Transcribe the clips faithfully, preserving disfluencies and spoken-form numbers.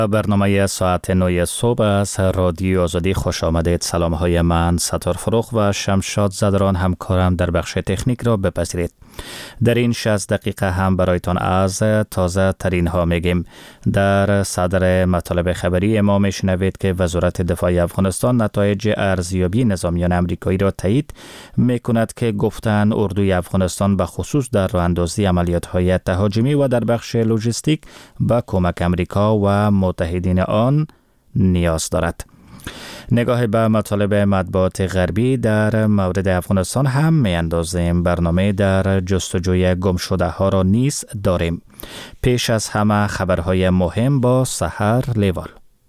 برنامه ساعت نه صبح از رادیو آزادی خوش آمدید. سلام های من ستار فروخ و شمشاد زدران همکارم در بخش تکنیک را بپذیرید. در این شصت دقیقه هم برایتان از تازه ترین ها میگیم. در صدر مطالب خبری ما میشنوید که وزارت دفاع افغانستان نتایج ارزیابی نظامیان امریکایی را تایید میکند که گفتن اردوی افغانستان به خصوص در راه اندازی عملیات های تهاجمی و در بخش لوجستیک به کمک امریکا و متحدین آن نیاز دارد. نگاه به مطالب مطبوعات غربی در مورد افغانستان هم می اندازیم. برنامه در جستجوی گم شده ها را نیز داریم. پیش از همه خبرهای مهم با سحر لیوال.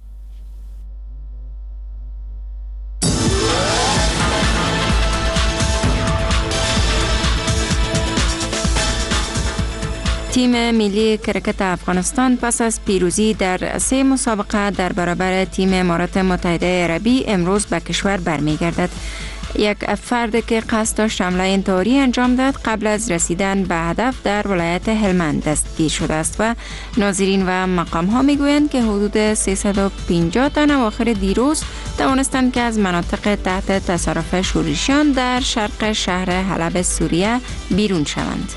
تیم ملی کرکت افغانستان پس از پیروزی در سه مسابقه در برابر تیم امارات متحده عربی امروز به کشور برمیگردد. یک فرد که قصد داشت حمله انتحاری انجام داد قبل از رسیدن به هدف در ولایت هلمند دستگیر شده است و ناظرین و مقام ها میگویند که حدود سیصد و پنجاه تن اواخر دیروز توانستند که از مناطق تحت تصرف شورشیان در شرق شهر حلب سوریه بیرون شوند.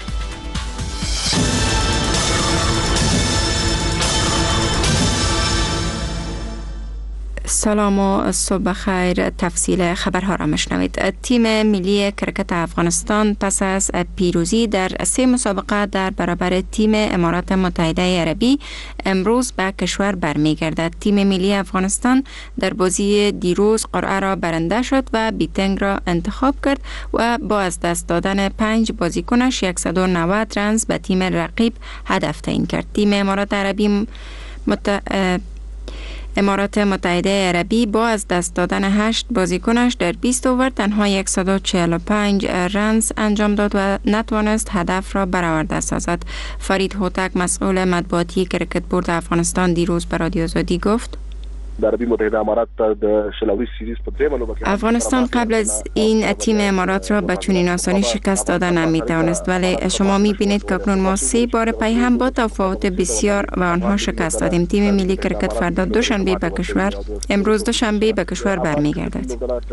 سلام و صبح خیر. تفصیل خبرها را مشنوید. تیم ملی کرکت افغانستان پس از پیروزی در سه مسابقه در برابر تیم امارات متحده عربی امروز به کشور برمیگردد. تیم ملی افغانستان در بازی دیروز قرعه را برنده شد و بیتنگ را انتخاب کرد و با از دست دادن پنج بازیکنش صد و نود رنز به تیم رقیب هدف تعیین کرد. تیم امارات عربی مت... امارات متحده عربی با از دست دادن هشت بازیکنش در بیست اوور تنها صد و چهل و پنج رنز انجام داد و نتوانست هدف را برآورده سازد. فرید هوتک مسئول مطبوعاتی کرکت بورد افغانستان دیروز به رادیو آزادی گفت: عربی متحده امارات د شلوی سیریز په درېمه لوبه کې افغانستان قبل از این تیم امارات را به چنین آسانی شکست دادن نمیتوانست، ولی شما میبینید که اکنون ما سه بار پی هم با تفاوت بسیار و آنها شکست دادیم. تیم ملی کرکت فردا دوشنبه به کشور امروز دوشنبه به کشور برمیگردد.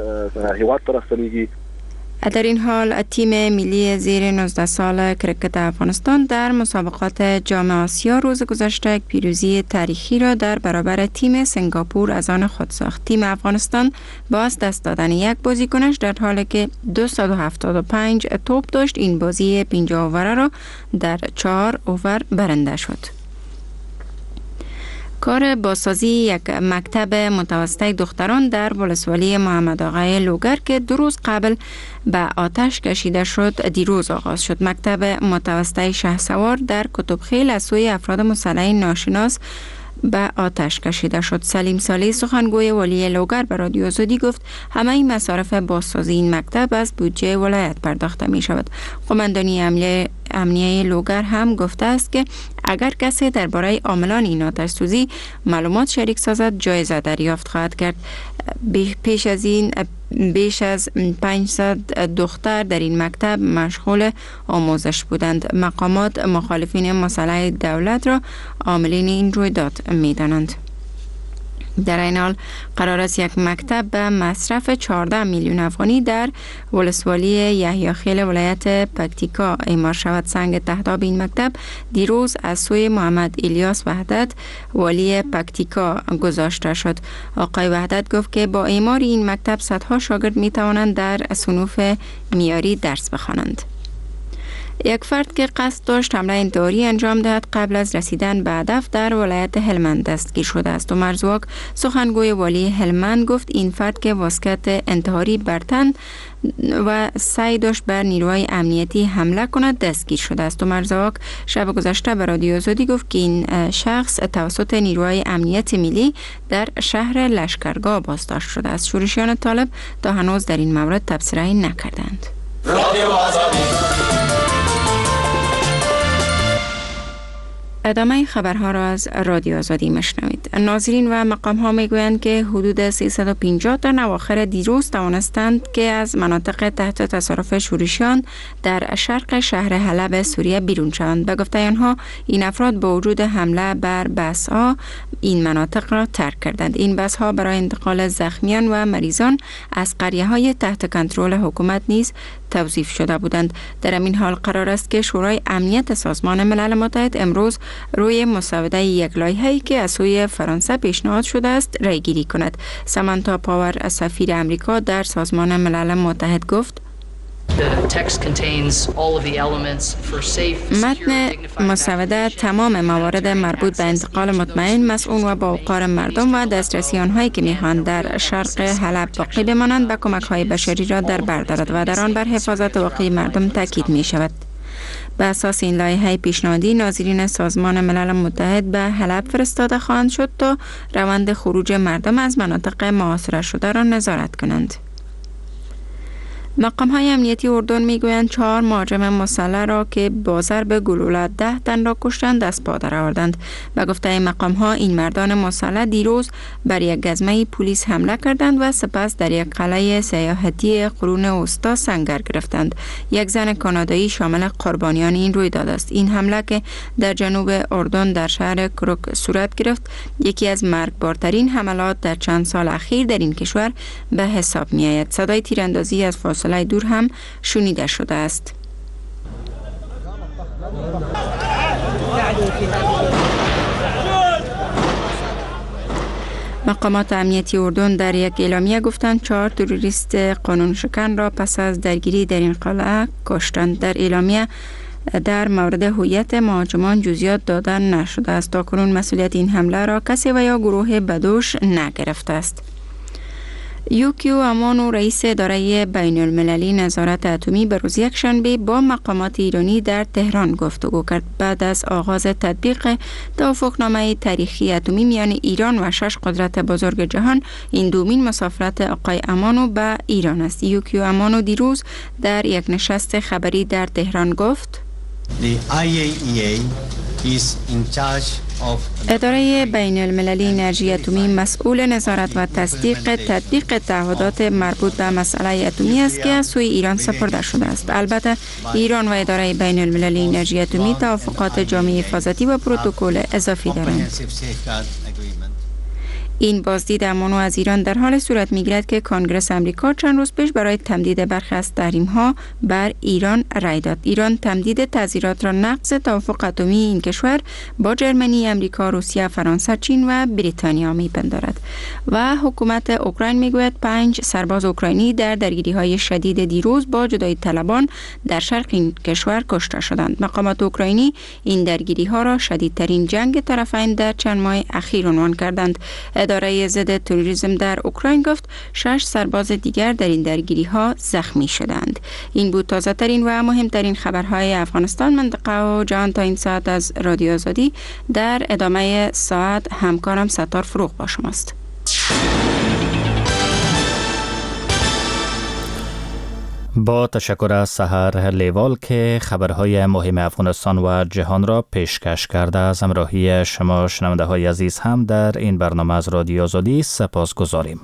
در این حال تیم ملی زیر نوزده سال کرکت افغانستان در مسابقات جام آسیا روز گذشته پیروزی تاریخی را در برابر تیم سنگاپور از آن خود ساخت. تیم افغانستان با از دست دادن یک بازیکنش در حالی که دویست و هفتاد و پنج توپ داشت این بازی پنجاه اوره را در چهار اوور برنده شد. کار بازسازی یک مکتب متوسطه دختران در ولسوالی محمد آقای لوگر که دو روز قبل به آتش کشیده شد دیروز آغاز شد. مکتب متوسطه شهسوار در کتبخیل از سوی افراد مسلح ناشناس به آتش کشیده شد. سلیم سالی سخنگوی والی لوگر به رادیو آزادی گفت همه این مصارف بازسازی این مکتب از بودجه ولایت پرداخته می شود. قماندانی امنیه امنیه لوگر هم گفته است که اگر کسی درباره عاملان این آتش سوزی معلومات شریک سازد جایزه دریافت خواهد کرد. پیش از این بیش از پانصد دختر در این مکتب مشغول آموزش بودند. مقامات مخالفین مسلح دولت را عاملین این رویداد می دانند. در این حال قرار است یک مکتب به مصرف چهارده میلیون افغانی در ولسوالی یحیی خیل ولایت پکتیکا اعمار شود. سنگ تهداب این مکتب دیروز از سوی محمد الیاس وحدت والی پکتیکا گذاشته شد. آقای وحدت گفت که با اعمار این مکتب صدها شاگرد می توانند در صنوف معیاری درس بخوانند. یک فرد که قصد داشت حمله انتحاری انجام دهد قبل از رسیدن به هدف در ولایت هلمند دستگیر شده است. عمر زواک سخنگوی والی هلمند گفت این فرد که واسکت انتحاری بر تن و سعی داشت بر نیروهای امنیتی حمله کند دستگیر شده است. عمر زواک شب گذشته به رادیو آزادی گفت که این شخص توسط نیروهای امنیت ملی در شهر لشکرگاه بازداشت شده است. شورشیان طالب تا هنوز در این مورد تبصره‌ای نکردند. ادامه خبرها را از رادیو آزادی مشنوید. ناظرین و مقام ها می گویند که حدود سیصد و پنجاه تن اواخر دیروز توانستند که از مناطق تحت تصرف شورشیان در شرق شهر حلب سوریه بیرون شوند. به گفته آنها این افراد با وجود حمله بر بس ها این مناطق را ترک کردند. این بس ها برای انتقال زخمیان و مریضان از قریه های تحت کنترل حکومت نیز توظیف شده بودند. در این حال قرار است که شورای امنیت سازمان ملل متحد امروز روی مسوده یک لایحه‌ای که از سوی فرانسه پیشنهاد شده است رای گیری کند. سامانتا پاور سفیر امریکا در سازمان ملل متحد گفت متن مسوده تمام موارد مربوط به انتقال مطمئن، مسئول و با وقار مردم و دسترسی آنهایی که میخواهند در شرق حلب باقی بمانند به کمک‌های بشری را در بر دارد و در آن بر حفاظت واقعی مردم تاکید می شود. به اساس این لایحه پیشنهادی ناظرین سازمان ملل متحد به حلب فرستاده خواهند شد تا روند خروج مردم از مناطق محاصره شده را نظارت کنند. مقام های امنیتی اردن می گویند چهار مهاجم مسلح را که با ضرب گلوله ده تن را کشتند از پا درآوردند. به گفته مقام ها این مردان مسلح دیروز بر یک گزمه پلیس حمله کردند و سپس در یک قلعه سیاحتی قرون وسطی سنگر گرفتند. یک زن کانادایی شامل قربانیان این رویداد است. این حمله که در جنوب اردن در شهر کروک صورت گرفت یکی از مرگبارترین حملات در چند سال اخیر در این کشور به حساب می آید. صدای تیراندازی از فاصله دور هم شنیده شده است. مقامات امنیتی اردن در یک اعلامیه گفتند چهار تروریست قانون شکن را پس از درگیری در این قلعه کشتند. در اعلامیه در مورد هویت مهاجمان جزئیات داده نشده است. تاکنون مسئولیت این حمله را کسی و یا گروه بدوش نگرفته است. یوکیو امانو رئیس اداره بین المللی نظارت اتمی به روز یکشنبه با مقامات ایرانی در تهران گفتگو کرد. بعد از آغاز تطبیق توافقنامه تاریخی اتمی میان ایران و شش قدرت بزرگ جهان، این دومین مسافرت آقای امانو به ایران است. یوکیو امانو دیروز در یک نشست خبری در تهران گفت The آی ای ای ای is in charge اداره بین المللی انرژی اتمی مسئول نظارت و تصدیق تطبیق تعهدات مربوط به مسئله اتمی است که از سوی ایران سپرده شده است. البته ایران و اداره بین المللی انرژی اتمی توافقات جامع حفاظتی و پروتکل اضافی دارند. این بازدید امانو از ایران در حال صورت می‌گیرد که کنگره امریکا چند روز پیش برای تمدید برخی از تحریم‌ها بر ایران رای داد. ایران تمدید تعزیرات را نقض توافق اتمی این کشور با جرمنی، امریکا، روسیه، فرانسه، چین و بریتانیا می‌پندارد. و حکومت اوکراین میگوید پنج سرباز اوکراینی در درگیری‌های شدید دیروز با جدایی طلبان در شرق این کشور کشته شدند. مقامات اوکراینی این درگیری‌ها را شدیدترین جنگ طرفین در چند ماه اخیر عنوان کردند. اداره ضد تروریسم در اوکراین گفت شش سرباز دیگر در این درگیری ها زخمی شدند. این بود تازه ترین و مهمترین خبرهای افغانستان، منطقه و جهان تا این ساعت از رادیو آزادی. در ادامه ساعت همکارم ستار فروغ با شماست. با تشکر از سحر لیوال که خبرهای مهم افغانستان و جهان را پیشکش کرده. از همراهی شما شنونده های عزیز هم در این برنامه از رادیو آزادی سپاس گذاریم.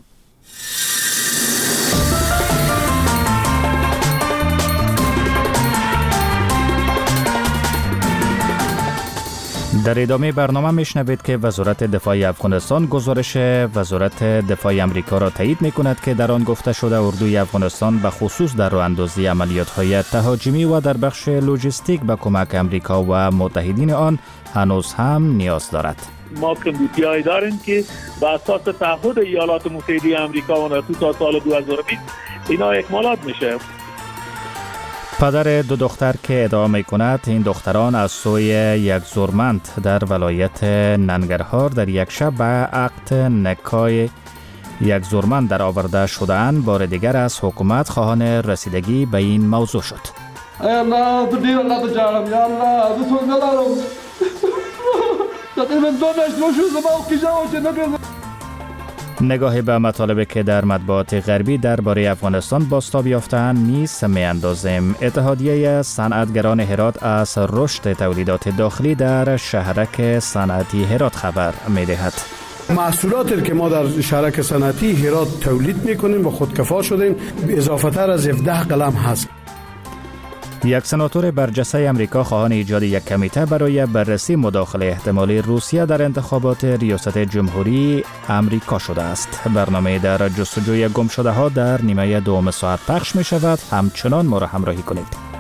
در ادامه برنامه میشنوید که وزارت دفاع افغانستان گزارش وزارت دفاع امریکا را تایید میکند که در آن گفته شده اردوی افغانستان به خصوص در راه اندازی عملیات‌های تهاجمی و در بخش لوجستیک به کمک امریکا و متحدین آن هنوز هم نیاز دارد. ما کمبودیایی داریم که به اساس تعهد ایالات متحده آمریکا و ناتو تا سال دو هزار و بیست اینا اکمالات میشه. پدر دو دختر که ادعا می کند این دختران از سوی یک زورمند در ولایت ننگرهار در یک شب به عقد نکاح یک زورمند در آورده شدند، بار دیگر از حکومت خواهان رسیدگی به این موضوع شد. ای الله تو دیر الله جارم یا الله تو تو ندارم تقریبا دو نشت موشو زمان که جاو چه نگرد. نگاهی به مطالبی که در مطبوعات غربی درباره افغانستان بازتاب یافته‌اند نیز می‌اندازیم. اتحادیه صنعتگران هرات از رشد تولیدات داخلی در شهرک صنعتی هرات خبر می‌دهد. محصولاتی که ما در شهرک صنعتی هرات تولید می‌کنیم و خودکفا شدیم اضافه‌تر از هفده قلم هست. یک سناتور برجسته امریکا خواهان ایجاد یک کمیته برای بررسی مداخله احتمالی روسیه در انتخابات ریاست جمهوری امریکا شده است. برنامه در جستجوی گم شده ها در نیمه دوم ساعت پخش می شود. همچنان ما را همراهی کنید.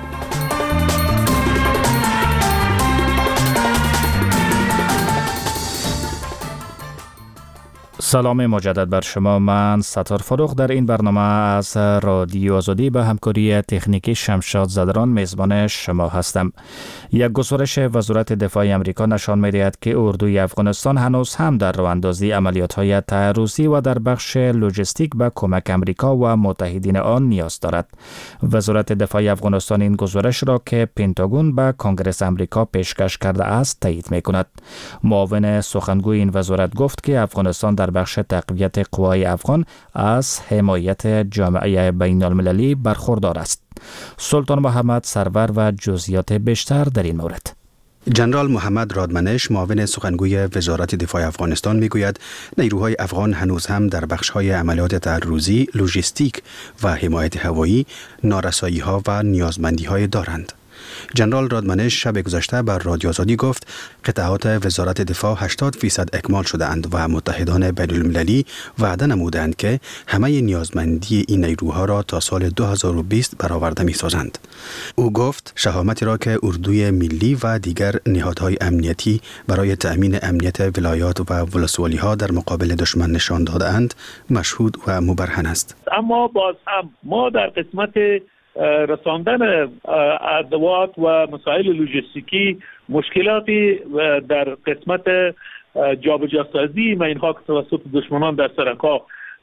سلام مجدد بر شما. من ستار فروغ در این برنامه از رادیو آزادی به همکاری تکنیکی شمشاد زدران میزبان شما هستم. یک گزارش وزارت دفاع آمریکا نشان می‌دهد که اردوی افغانستان هنوز هم در راه‌اندازی عملیات‌های تعرضی و در بخش لوجستیک به کمک آمریکا و متحدین آن نیاز دارد. وزارت دفاع افغانستان این گزارش را که پنتاگون به کنگره آمریکا پیشکش کرده است تایید می‌کند. معاون سخنگوی این وزارت گفت که افغانستان در بخش تقویت قوای افغان از حمایت جامعه بین المللی برخوردار است. سلطان محمد سرور و جزئیات بیشتر در این مورد. جنرال محمد رادمنش معاون سخنگوی وزارت دفاع افغانستان میگوید نیروهای افغان هنوز هم در بخش‌های عملیات تعرضی، لوجستیک و حمایت هوایی نارسایی‌ها و نیازمندی‌های دارند. جنرال رادمنش شب گذشته بر رادیو آزادی گفت قطعات وزارت دفاع هشتاد درصد اکمال شده اند و متحدان بین المللی وعده نمودند که همه نیازمندی این نیروها را تا سال دو هزار و بیست برآورده می سازند. او گفت شهامتی را که اردوی ملی و دیگر نهادهای امنیتی برای تأمین امنیت ولایات و ولسوالی ها در مقابل دشمن نشان دادند مشهود و مبرهن است. اما باز هم ما در قسمت رساندن ادوات و مسائل لوجستیکی مشکلاتی در قسمت جابجاسازی و اینها که توسط دشمنان در سرکا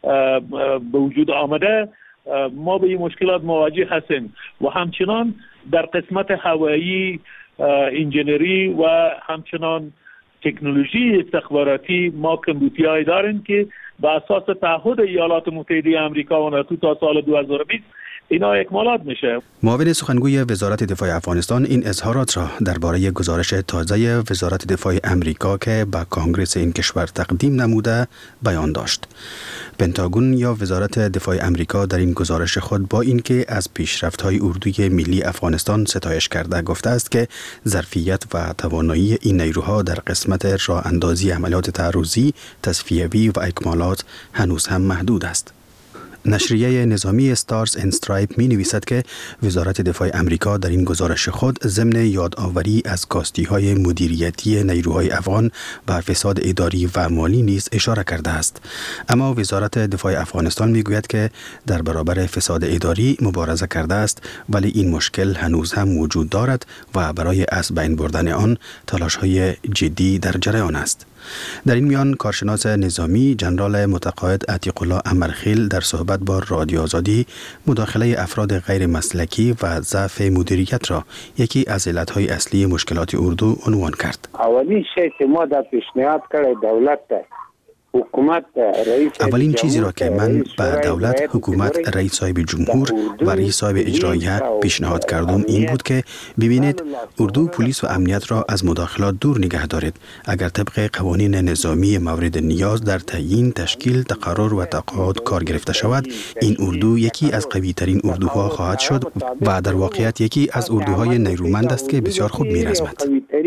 به وجود آمده ما به این مشکلات مواجه هستیم و همچنان در قسمت هوایی، انجینری و همچنان تکنولوژی استخباراتی ما کمبودی‌هایی داریم که به اساس تعهد ایالات متحده آمریکا و ناتو تا سال دو هزار و بیست اینا اکمالات میشه. معاون سخنگوی وزارت دفاع افغانستان این اظهارات را درباره گزارش تازه وزارت دفاع امریکا که به کانگرس این کشور تقدیم نموده بیان داشت. پنتاگون یا وزارت دفاع امریکا در این گزارش خود با اینکه از پیشرفت‌های اردوی ملی افغانستان ستایش کرده گفته است که ظرفیت و توانایی این نیروها در قسمت راه اندازی عملیات تعرضی، تصفیه‌ای و اکمالات هنوز هم محدود است. نشریه نظامی استارز اند استرایپ می نویسد که وزارت دفاع امریکا در این گزارش خود ضمن یادآوری از کاستی‌های مدیریتی نیروهای افغان بر فساد اداری و مالی نیز اشاره کرده است. اما وزارت دفاع افغانستان می گوید که در برابر فساد اداری مبارزه کرده است ولی این مشکل هنوز هم وجود دارد و برای از بین بردن آن تلاش‌های جدی در جریان است. در این میان کارشناس نظامی جنرال متقاعد عتیق الله امرخیل در صحبت با رادیو آزادی مداخله افراد غیر مسلکی و ضعف مدیریت را یکی از علتهای اصلی مشکلات اردو عنوان کرد. اولین شی که ما در پیشنهاد کړی دولت ته حکومت رئیس اولین چیزی را که من به دولت، حکومت، رئیس صاحب جمهور و رئیس صاحب اجراییه پیشنهاد کردم این بود که ببینید اردو پلیس و امنیت را از مداخلات دور نگه دارید. اگر طبق قوانین نظامی مورد نیاز در تعیین، تشکیل، تقرر و تقاعد کار گرفته شود، این اردو یکی از قوی ترین اردوها خواهد شد و در واقعیت یکی از اردوهای نیرومند است که بسیار خوب میرزمد.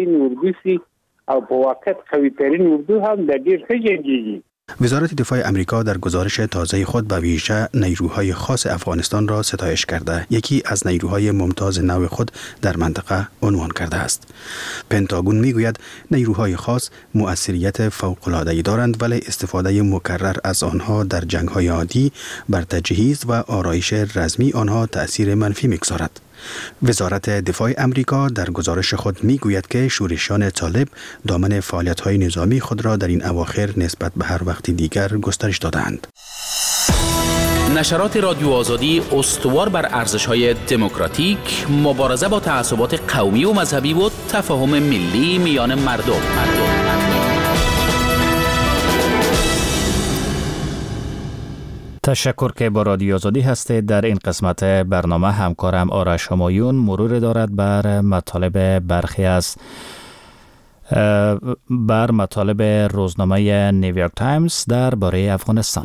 او په واقعیت قوی ترین اردو هم در ډیر ښه جنگیږي. وزارت دفاع امریکا در گزارش تازه خود به ویژه نیروهای خاص افغانستان را ستایش کرده یکی از نیروهای ممتاز نوع خود در منطقه عنوان کرده است. پنتاگون میگوید نیروهای خاص مؤثریت فوق‌العاده‌ای دارند ولی استفاده مکرر از آنها در جنگ‌های عادی بر تجهیز و آرایش رزمی آنها تأثیر منفی می‌گذارد. وزارت دفاع امریکا در گزارش خود میگوید که شورشیان طالب دامن فعالیت‌های نظامی خود را در این اواخر نسبت به هر وقت دیگر گسترش دادند. نشرات رادیو آزادی استوار بر ارزش‌های دموکراتیک، مبارزه با تعصبات قومی و مذهبی و تفاهم ملی میان مردم. مردم. تشکر که با رادیو آزادی هستید. در این قسمت برنامه همکارم آرش همایون مرور دارد بر مطالب برخی از بر مطالب روزنامه نیویورک تایمز درباره افغانستان.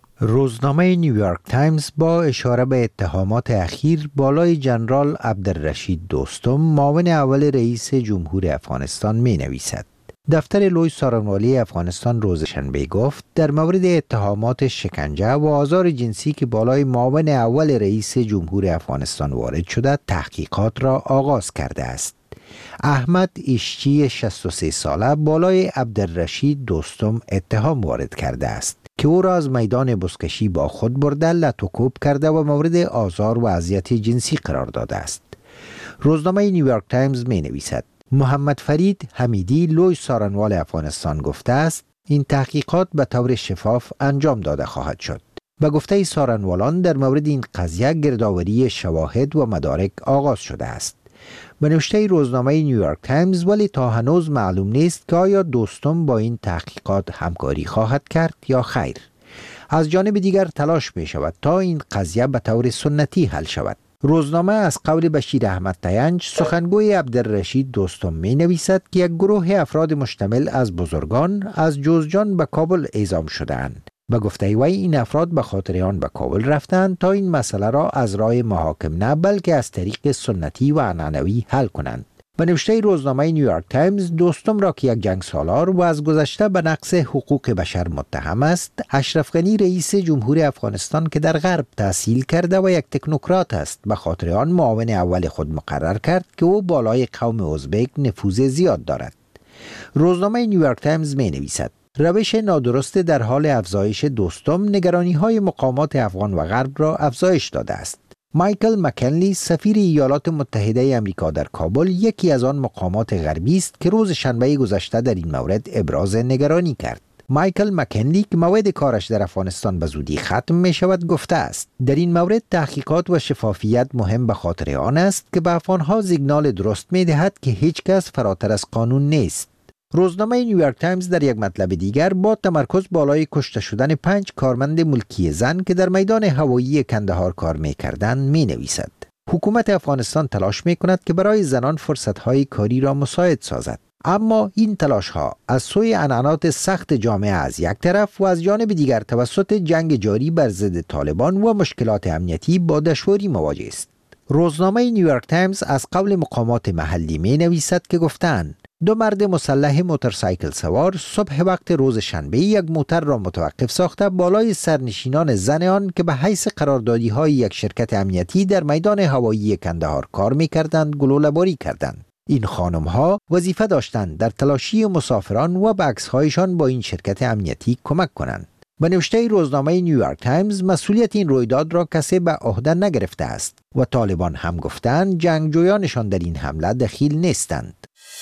روزنامه نیویورک تایمز با اشاره به اتهامات اخیر بالای جنرال عبدالرشید دوستم معاون اول رئیس جمهور افغانستان می نویسد. دفتر لوی سارنوالی افغانستان روز شنبه گفت در مورد اتهامات شکنجه و آزار جنسی که بالای معاون اول رئیس جمهور افغانستان وارد شده تحقیقات را آغاز کرده است. احمد ایشچی شصت و سه ساله بالای عبدالرشید دوستم اتهام وارد کرده است که او را از میدان بزکشی با خود برده لط و کوب کرده و مورد آزار و اذیت جنسی قرار داده است. روزنامه نیویورک تایمز می نویسد محمد فرید حمیدی لوی سارنوال افغانستان گفته است این تحقیقات به طور شفاف انجام داده خواهد شد. به گفته سارنوالان در مورد این قضیه گردآوری شواهد و مدارک آغاز شده است. به نوشته روزنامه نیویورک تایمز ولی تا هنوز معلوم نیست که آیا دوستم با این تحقیقات همکاری خواهد کرد یا خیر. از جانب دیگر تلاش می شود تا این قضیه به طور سنتی حل شود. روزنامه از قول بشیر احمد تینج سخنگوی عبدالرشید دوستم می نویسد که یک گروه افراد مشتمل از بزرگان از جوزجان به کابل اعزام شده‌اند. به گفته وی این افراد به خاطر آن به کابل رفتند تا این مسئله را از راه محاکم نه بلکه از طریق سنتی و عنعنوی حل کنند. به نوشته روزنامه نیویورک تایمز دوستم را که یک جنگ سالار و از گذشته به نقض حقوق بشر متهم است، اشرف غنی رئیس جمهور افغانستان که در غرب تحصیل کرده و یک تکنوکرات است به خاطر آن معاون اول خود مقرر کرد که او بالای قوم ازبک نفوذ زیاد دارد. روزنامه نیویورک تایمز می نویسد روش نادرست در حال افزایش دوستم نگرانی‌های مقامات افغان و غرب را افزایش داده است. مایکل مکنلی سفیر ایالات متحده آمریکا در کابل یکی از آن مقامات غربی است که روز شنبه گذشته در این مورد ابراز نگرانی کرد. مایکل مکنلی که موعد کارش در افغانستان به زودی ختم می شود گفته است در این مورد تحقیقات و شفافیت مهم به خاطر آن است که به افغانها سیگنال درست می دهد که هیچ کس فراتر از قانون نیست. روزنامه نیویورک تایمز در یک مطلب دیگر با تمرکز بالای کشته شدن پنج کارمند ملکی زن که در میدان هوایی کندهار کار می‌کردند می‌نویسد حکومت افغانستان تلاش می‌کند که برای زنان فرصت‌های کاری را مساعد سازد، اما این تلاش‌ها از سوی عنعنات سخت جامعه از یک طرف و از جانب دیگر توسط جنگ جاری بر ضد طالبان و مشکلات امنیتی با دشواری مواجه است. روزنامه نیویورک تایمز از قول مقامات محلی می‌نویسد که گفتند دو مرد مسلح موتورسایکل سوار صبح وقت روز شنبه یک موتر را متوقف ساخته بالای سرنشینان زن آن که به حیث قراردادی های یک شرکت امنیتی در میدان هوایی کندهار کار می‌کردند گلوله‌باری کردند. این خانم ها وظیفه داشتند در تلاشی مسافران و به عکس‌هایشان با این شرکت امنیتی کمک کنند. به نوشته روزنامه نیویورک تایمز مسئولیت این رویداد را کسی به عهده نگرفته است و طالبان هم گفتند جنگجویانشان در این حمله دخیل نیستند.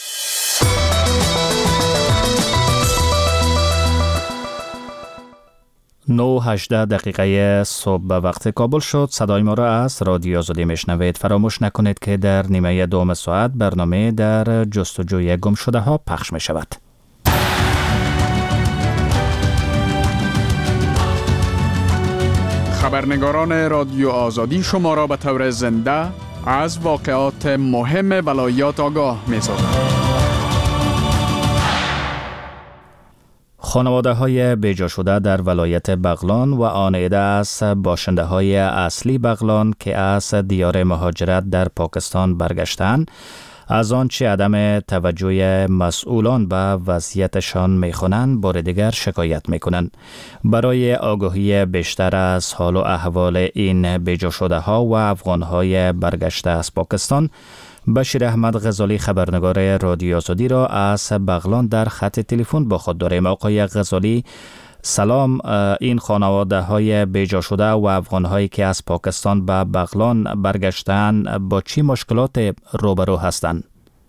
نه و هجده دقیقه صبح به وقت کابل شد. صدای ما را از رادیو آزادی میشنوید. فراموش نکنید که در نیمه دوم ساعت برنامه در جستجوی گم شده ها پخش می شود. خبرنگاران رادیو آزادی شما را به طور زنده از واقعات مهم ولایات آگاه می سازند. خانواده های بیجا شده در ولایت بغلان و آن عده از باشنده های اصلی بغلان که از دیار مهاجرت در پاکستان برگشتند از آنچه عدم توجه مسئولان به وضعیتشان میخوانند بار دیگر شکایت میکنند. برای آگاهی بیشتر از حال و احوال این بیجا شده ها و افغان های برگشته از پاکستان، بشیر احمد غزالی خبرنگار رادیو آزادی را از بغلان در خط تلفن با خود داریم. آقای غزالی سلام. این خانواده های بیجا شده و افغان هایی که از پاکستان به بغلان برگشتند با چی مشکلات روبرو هستند؟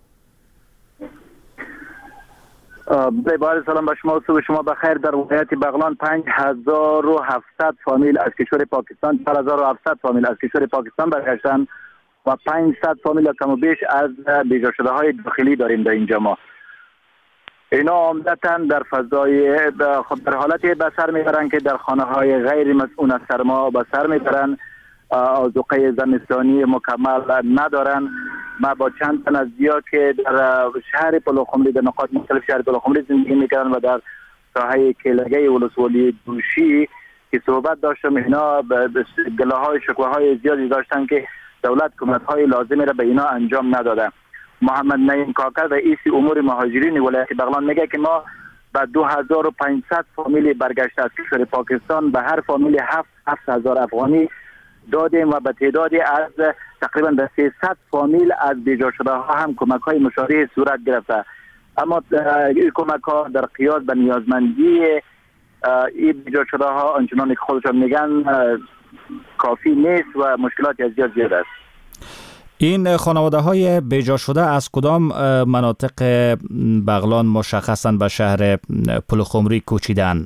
بار سلام به شما، صبح شما بخیر. در ولایت بغلان پنج هزار و هفتصد فامیل از کشور پاکستان، چهار هزار و هفتصد فامیل از کشور پاکستان برگشتند و پانصد فامیل کم و بیش از بیجا شده های داخلی داریم در اینجا. ما اینا عمدتاً در فضای خود در حالتی به سر میبرند که در خانه های غیر مسئول از سرما به سر میبرند، آذوقه زمستانی مکمل ندارن. ما با چند تن از دیا که در شهر پلوخمری در نقاط مختلف شهر پلوخمری زندگی میکنن و در ساحه کلگه ولسوالی دوشی که صحبت داشتم، اینا گله های شکوه های زیادی داشتن که دولت کمک های لازمی را به اینا انجام نداده. محمد نعیم کاکر رئیس امور مهاجرین ولایت بغلان میگه که ما به دو هزار و پانصد فامیل برگشته از کشور پاکستان به هر فامیل هفت هفت هزار افغانی دادیم و به تعدادی از تقریبا به سیصد فامیل از بیجا شده ها هم کمک های مشابه صورت گرفته. اما این کمک ها در قیاس به نیازمندی این بیجا شده ها آنچنان که خودشان میگن کافی نیست و مشکلات از زیاد زیاد است. این خانواده های بیجا شده از کدام مناطق بغلان مشخصاً به شهر پلوخمری کوچیدن؟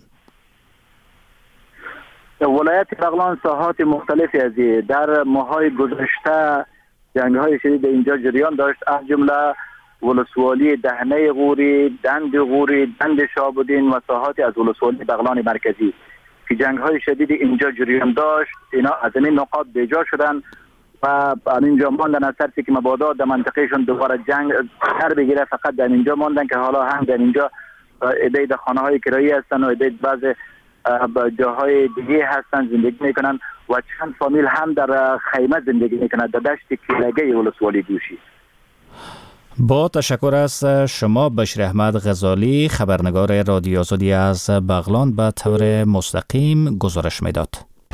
ولایت بغلان ساحات مختلفی از در ماهای گذشته جنگ های شدید اینجا جریان داشت، از جمله ولسوالی دهنه غوری، دند غوری، دند شابودین و ساحات از ولسوالی بغلان مرکزی که جنگ های شدید اینجا جریان داشت. اینا از این نقاط بیجا شدن و اینجا ماندن از ترسی که مبادا در منطقهشون دوباره جنگ سر بگیره. فقط در اینجا ماندن که حالا هم در اینجا ایده در خانه های کرایی هستن و ایده بعض جاهای دیگه هستن زندگی میکنن و چند فامیل هم در خیمه زندگی میکنن در دشت کلگه ولسوالی دوشی. با تشکر از شما بشیر احمد غزالی، خبرنگار رادیو آزادی از بغلان، به طور مستقیم گزارش میداد.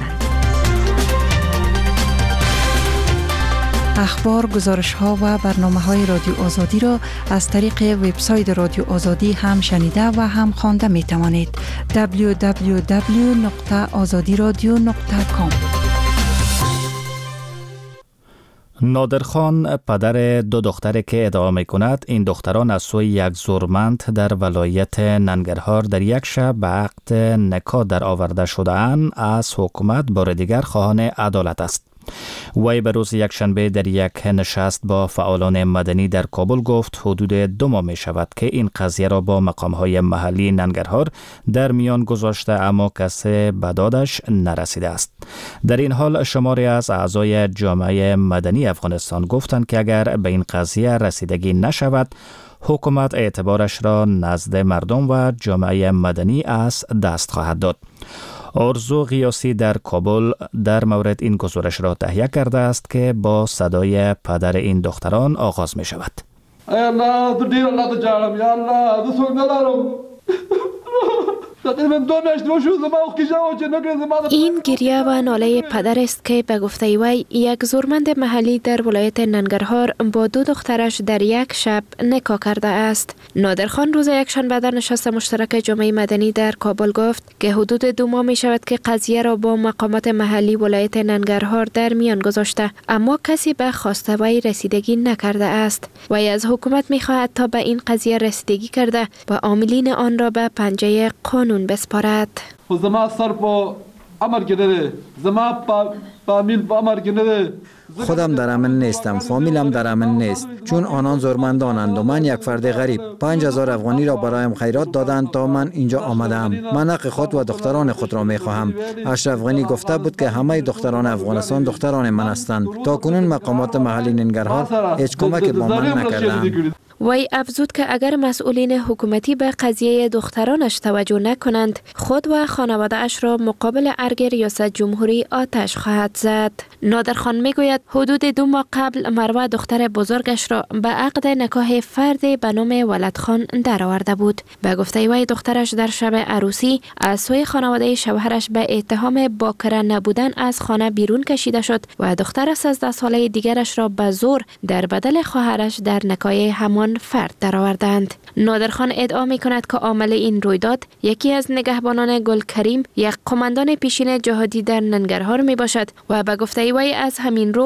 اخبار، گزارش‌ها و برنامه‌های رادیو آزادی را از طریق وبسایت رادیو آزادی هم شنیده و هم خوانده می‌توانید. دبلیو دبلیو دبلیو نقطه آزادی رادیو نقطه کام. نادرخان پدر دو دختری که ادعا می‌کند این دختران از سوی یک زورمند در ولایت ننگرهار در یک شب به عقد نکاح در آورده شده‌اند، از حکومت بار دیگر خواهان عدالت است. وی به روز یکشنبه در یک نشست با فعالان مدنی در کابل گفت حدود دو ماه می شود که این قضیه را با مقام‌های محلی ننگرهار در میان گذاشته اما کسی به دادش نرسیده است. در این حال شماری از اعضای جامعه مدنی افغانستان گفتند که اگر به این قضیه رسیدگی نشود حکومت اعتبارش را نزد مردم و جامعه مدنی از دست خواهد داد. آرزو غیاسی در کابل در مورد این گزارش را تهیه کرده است که با صدای پدر این دختران آغاز می شود. ای الله تو دیر الله تو جارم یا الله تو سوگ ندارم. این گریه و ناله پدر است که به گفته وی یک زورمند محلی در ولایت ننگرهار با دو دخترش در یک شب نکاح کرده است. نادرخان روز یکشنبه در نشست مشترک جامعه مدنی در کابل گفت که حدود دو ماه می شود که قضیه را با مقامات محلی ولایت ننگرهار در میان گذاشته اما کسی به خواسته وی رسیدگی نکرده است. وی از حکومت می خواهد تا به این قضیه رسیدگی کرده و عاملین آن را به پنجه قانون بسپارد. زما سر با امر گنده زما فامیل با امر گنده. خودم در امن نیستم، فامیلم در امن نیست، چون آنان زورمندانند و من یک فرد غریب. پنج هزار افغانی را برایم خیرات دادند تا من اینجا آمدم. من حق خود و دختران خود را می خواهم. اشرف غنی گفته بود که همه دختران افغانستان دختران من هستند. تا کنون مقامات محلی ننگرهار هیچ کمک با من نکردند. وی افزود که اگر مسئولین حکومتی به قضیه دخترانش توجه نکنند خود و خانواده اش را مقابل ارگ ریاست جمهوری آتش خواهد زد. نادرخان میگوید حدود دو ماه قبل مروه دختر بزرگش را به عقد نکاح فردی به نام ولدخان درآورده بود. به گفته وی دخترش در شب عروسی از سوی خانواده شوهرش به اتهام باکره نبودن از خانه بیرون کشیده شد و دختر سیزده ساله دیگرش را به زور در بدل خواهرش در نکاح همان فرد درآوردند. نادرخان ادعا می کند که عامل این رویداد یکی از نگهبانان گل کریم یک قماندان پیشین جهادی در ننگرهار می باشد و به گفته وی از همین رو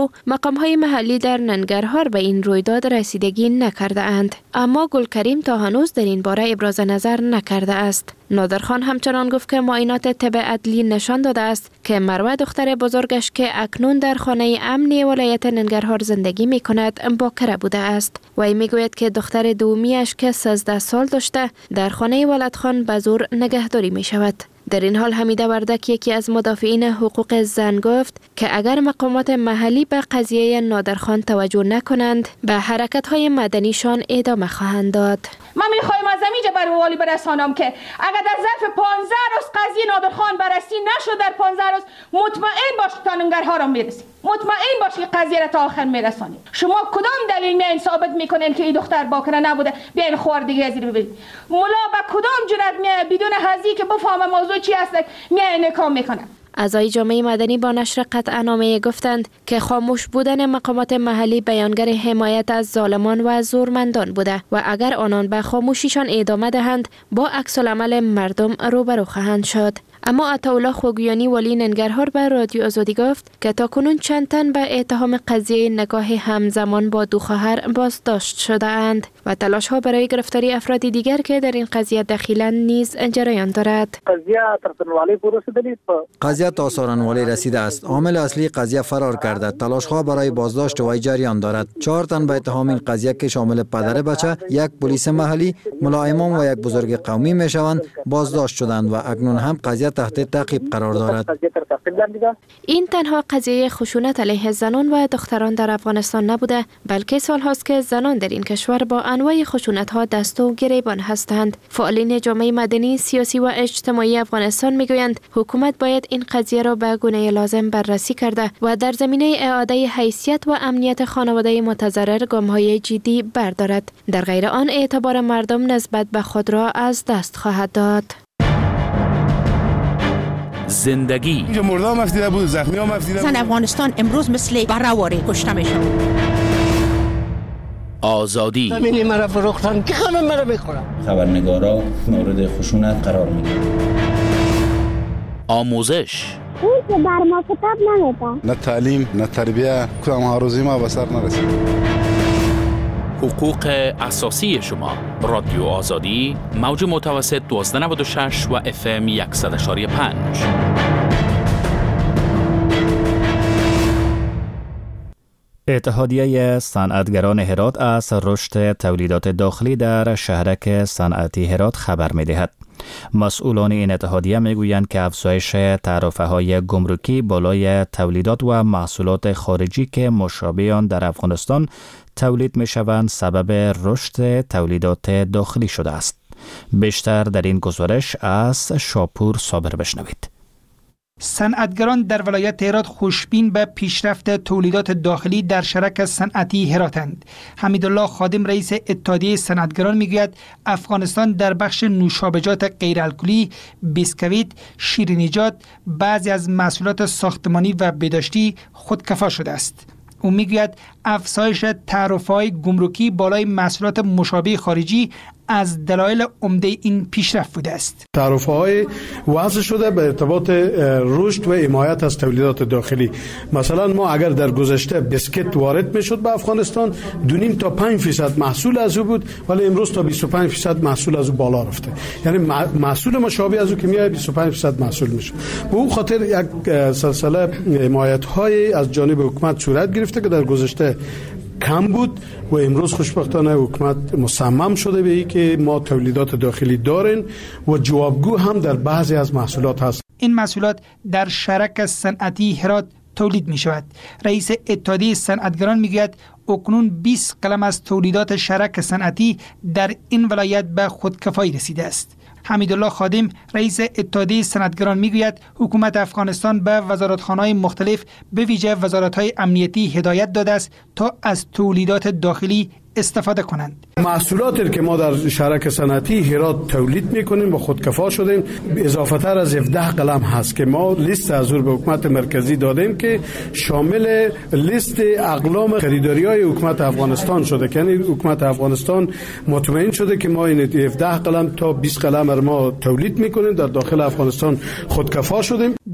او مقام‌های محلی در ننگرهار به این رویداد رسیدگی نکرده اند. اما گلکریم تا هنوز در این باره ابراز نظر نکرده است. نادرخان همچنان گفت که معاینات طب عدلی نشان داده است که مروه دختر بزرگش که اکنون در خانه امنی ولایت ننگرهار زندگی می کند باکره بوده است. وی می گوید که دختر دومیش که سیزده سال داشته در خانه ولدخان به زور نگهداری می شود. در این حال حمیده وردک یکی از مدافعین حقوق زن گفت که اگر مقامات محلی به قضیه نادرخان توجه نکنند به حرکت‌های مدنیشان ادامه خواهند داد. من میخوایم از اینجا بر والی برسانم که اگر در ظرف پانزده روز قضیه نادرخان بررسی نشد، در پانزده روز مطمئن باشید تا ننگرهار هم میرسید. مطمئن باشید قضیه را تا آخر میرسانید. شما کدام دلیل میان ثابت میکنین که این دختر باکره نبوده؟ بیاین خوار دیگه ازی ببینید. ملا به کدام جرأت میاد بدون حزی که بفهمه موضوع چی است میان نکام میکنه؟ اعضای جامعه مدنی با نشر قطعنامه گفتند که خاموش بودن مقامات محلی بیانگر حمایت از ظالمان و زورمندان بوده و اگر آنان به خاموشیشان ادامه دهند با عکس العمل مردم روبرو خواهند شد. اما عطاالله خوگیانی ولی ننگرهار به رادیو آزادی گفت که تاکنون چند تن به اتهام قضیه نکاح همزمان با دو خواهر بازداشت شده اند و تلاش ها برای گرفتاری افراد دیگر که در این قضیه دخیلند نیز جریان دارد. قضیه تر سرانوالی رسیدلی قضیه تا سرانوالی رسیده است. عامل اصلی قضیه فرار کرده. تلاش ها برای بازداشت وی جریان دارد. چهار تن به اتهام این قضیه که شامل پدر بچه، یک پلیس محلی، ملا امام و یک بزرگ قومی میشوند بازداشت شدند و اکنون هم قضیه تحت تعقیب قرار دارد. این تنها قضیه خشونت علیه زنان و دختران در افغانستان نبوده، بلکه سال هاست که زنان در این کشور با انواع خشونت ها دست و گریبان هستند. فعالین جامعه مدنی، سیاسی و اجتماعی افغانستان میگویند حکومت باید این قضیه را به گونه لازم بررسی کرده و در زمینه اعاده حیثیت و امنیت خانواده متضرر گام‌های جدی بردارد. در غیر آن اعتبار مردم نسبت به خود را از دست خواهد داد. زندگی اینجا مرده هم افتیده بود، زخمی هم افتیده بود. زن افغانستان امروز مثل برهواری کشته میشن. آزادی زمینی مرا فروختن که همه مرا میخورن. خبرنگارا مورد خشونت قرار میگیرن. آموزش اون که بر ما کتاب نمیده. نه تعلیم نه تربیه، کدام هاروزی ما به سر نرسید. حقوق اساسی شما. رادیو آزادی، موج متوسط دوازده نود و شش و اف ام صد و یک و پنج. اتحادیه صنعتگران هرات از رشد تولیدات داخلی در شهرک صنعتی هرات خبر می‌دهد. مسئولان این اتحادیه میگویند که افزایش تعرفه‌های گمرکی بالای تولیدات و محصولات خارجی که مشابه آن در افغانستان تولید می‌شوند سبب رشد تولیدات داخلی شده است. بیشتر در این گزارش از شاپور صابر بشنوید. صنعتگران در ولایت هرات خوشبین به پیشرفت تولیدات داخلی در شرک صنعتی هراتند. حمیدالله خادم رئیس اتحادیه صنعتگران میگوید افغانستان در بخش نوشابجات غیر الکلی، بیسکویت، شیرینیجات، بعضی از محصولات ساختمانی و بهداشتی خودکفا شده است. او میگوید افزایش تعرفه‌های گمرکی بالای محصولات مشابه خارجی از دلایل عمده این پیشرفت بوده است. تعرفه‌های وضع شده به ارتباط رشد و حمایت از تولیدات داخلی. مثلا ما اگر در گذشته بسکت وارد میشد به افغانستان دو نیم تا پنج درصد محصول از او بود، ولی امروز تا بیست و پنج درصد محصول از او بالا رفته. یعنی محصول مشابه از او که میاد بیست و پنج درصد محصول میشه. به اون خاطر یک سلسله حمایت‌های از جانب حکومت صورت گرفته که در گذشته کم بود و امروز خوشبختانه حکومت مصمم شده به این که ما تولیدات داخلی داریم و جوابگو هم در بعضی از محصولات هست. این محصولات در شرک صنعتی هرات تولید می شود. رئیس اتحادیه صنعتگران می گوید اکنون بیست قلم از تولیدات شرک صنعتی در این ولایت به خودکفایی رسیده است. حمیدالله خادم رئیس اتحادیه صنعتگران میگوید حکومت افغانستان به وزارتخانه‌های مختلف به ویژه وزارت‌های امنیتی هدایت داده است تا از تولیدات داخلی استفاده کنند. محصولاتی که ما در شرک صنعتی هرات تولید میکنیم و خودکفا شدیم اضافه تر از هفده قلم هست که ما لیست از او به حکومت مرکزی دادیم که شامل لیست اقلام خریداری های حکومت افغانستان شده که یعنی حکومت افغانستان مطمئن شده که ما این هفده قلم تا بیست قلم را ما تولید میکنیم در داخل افغانستان خودکفا شدیم.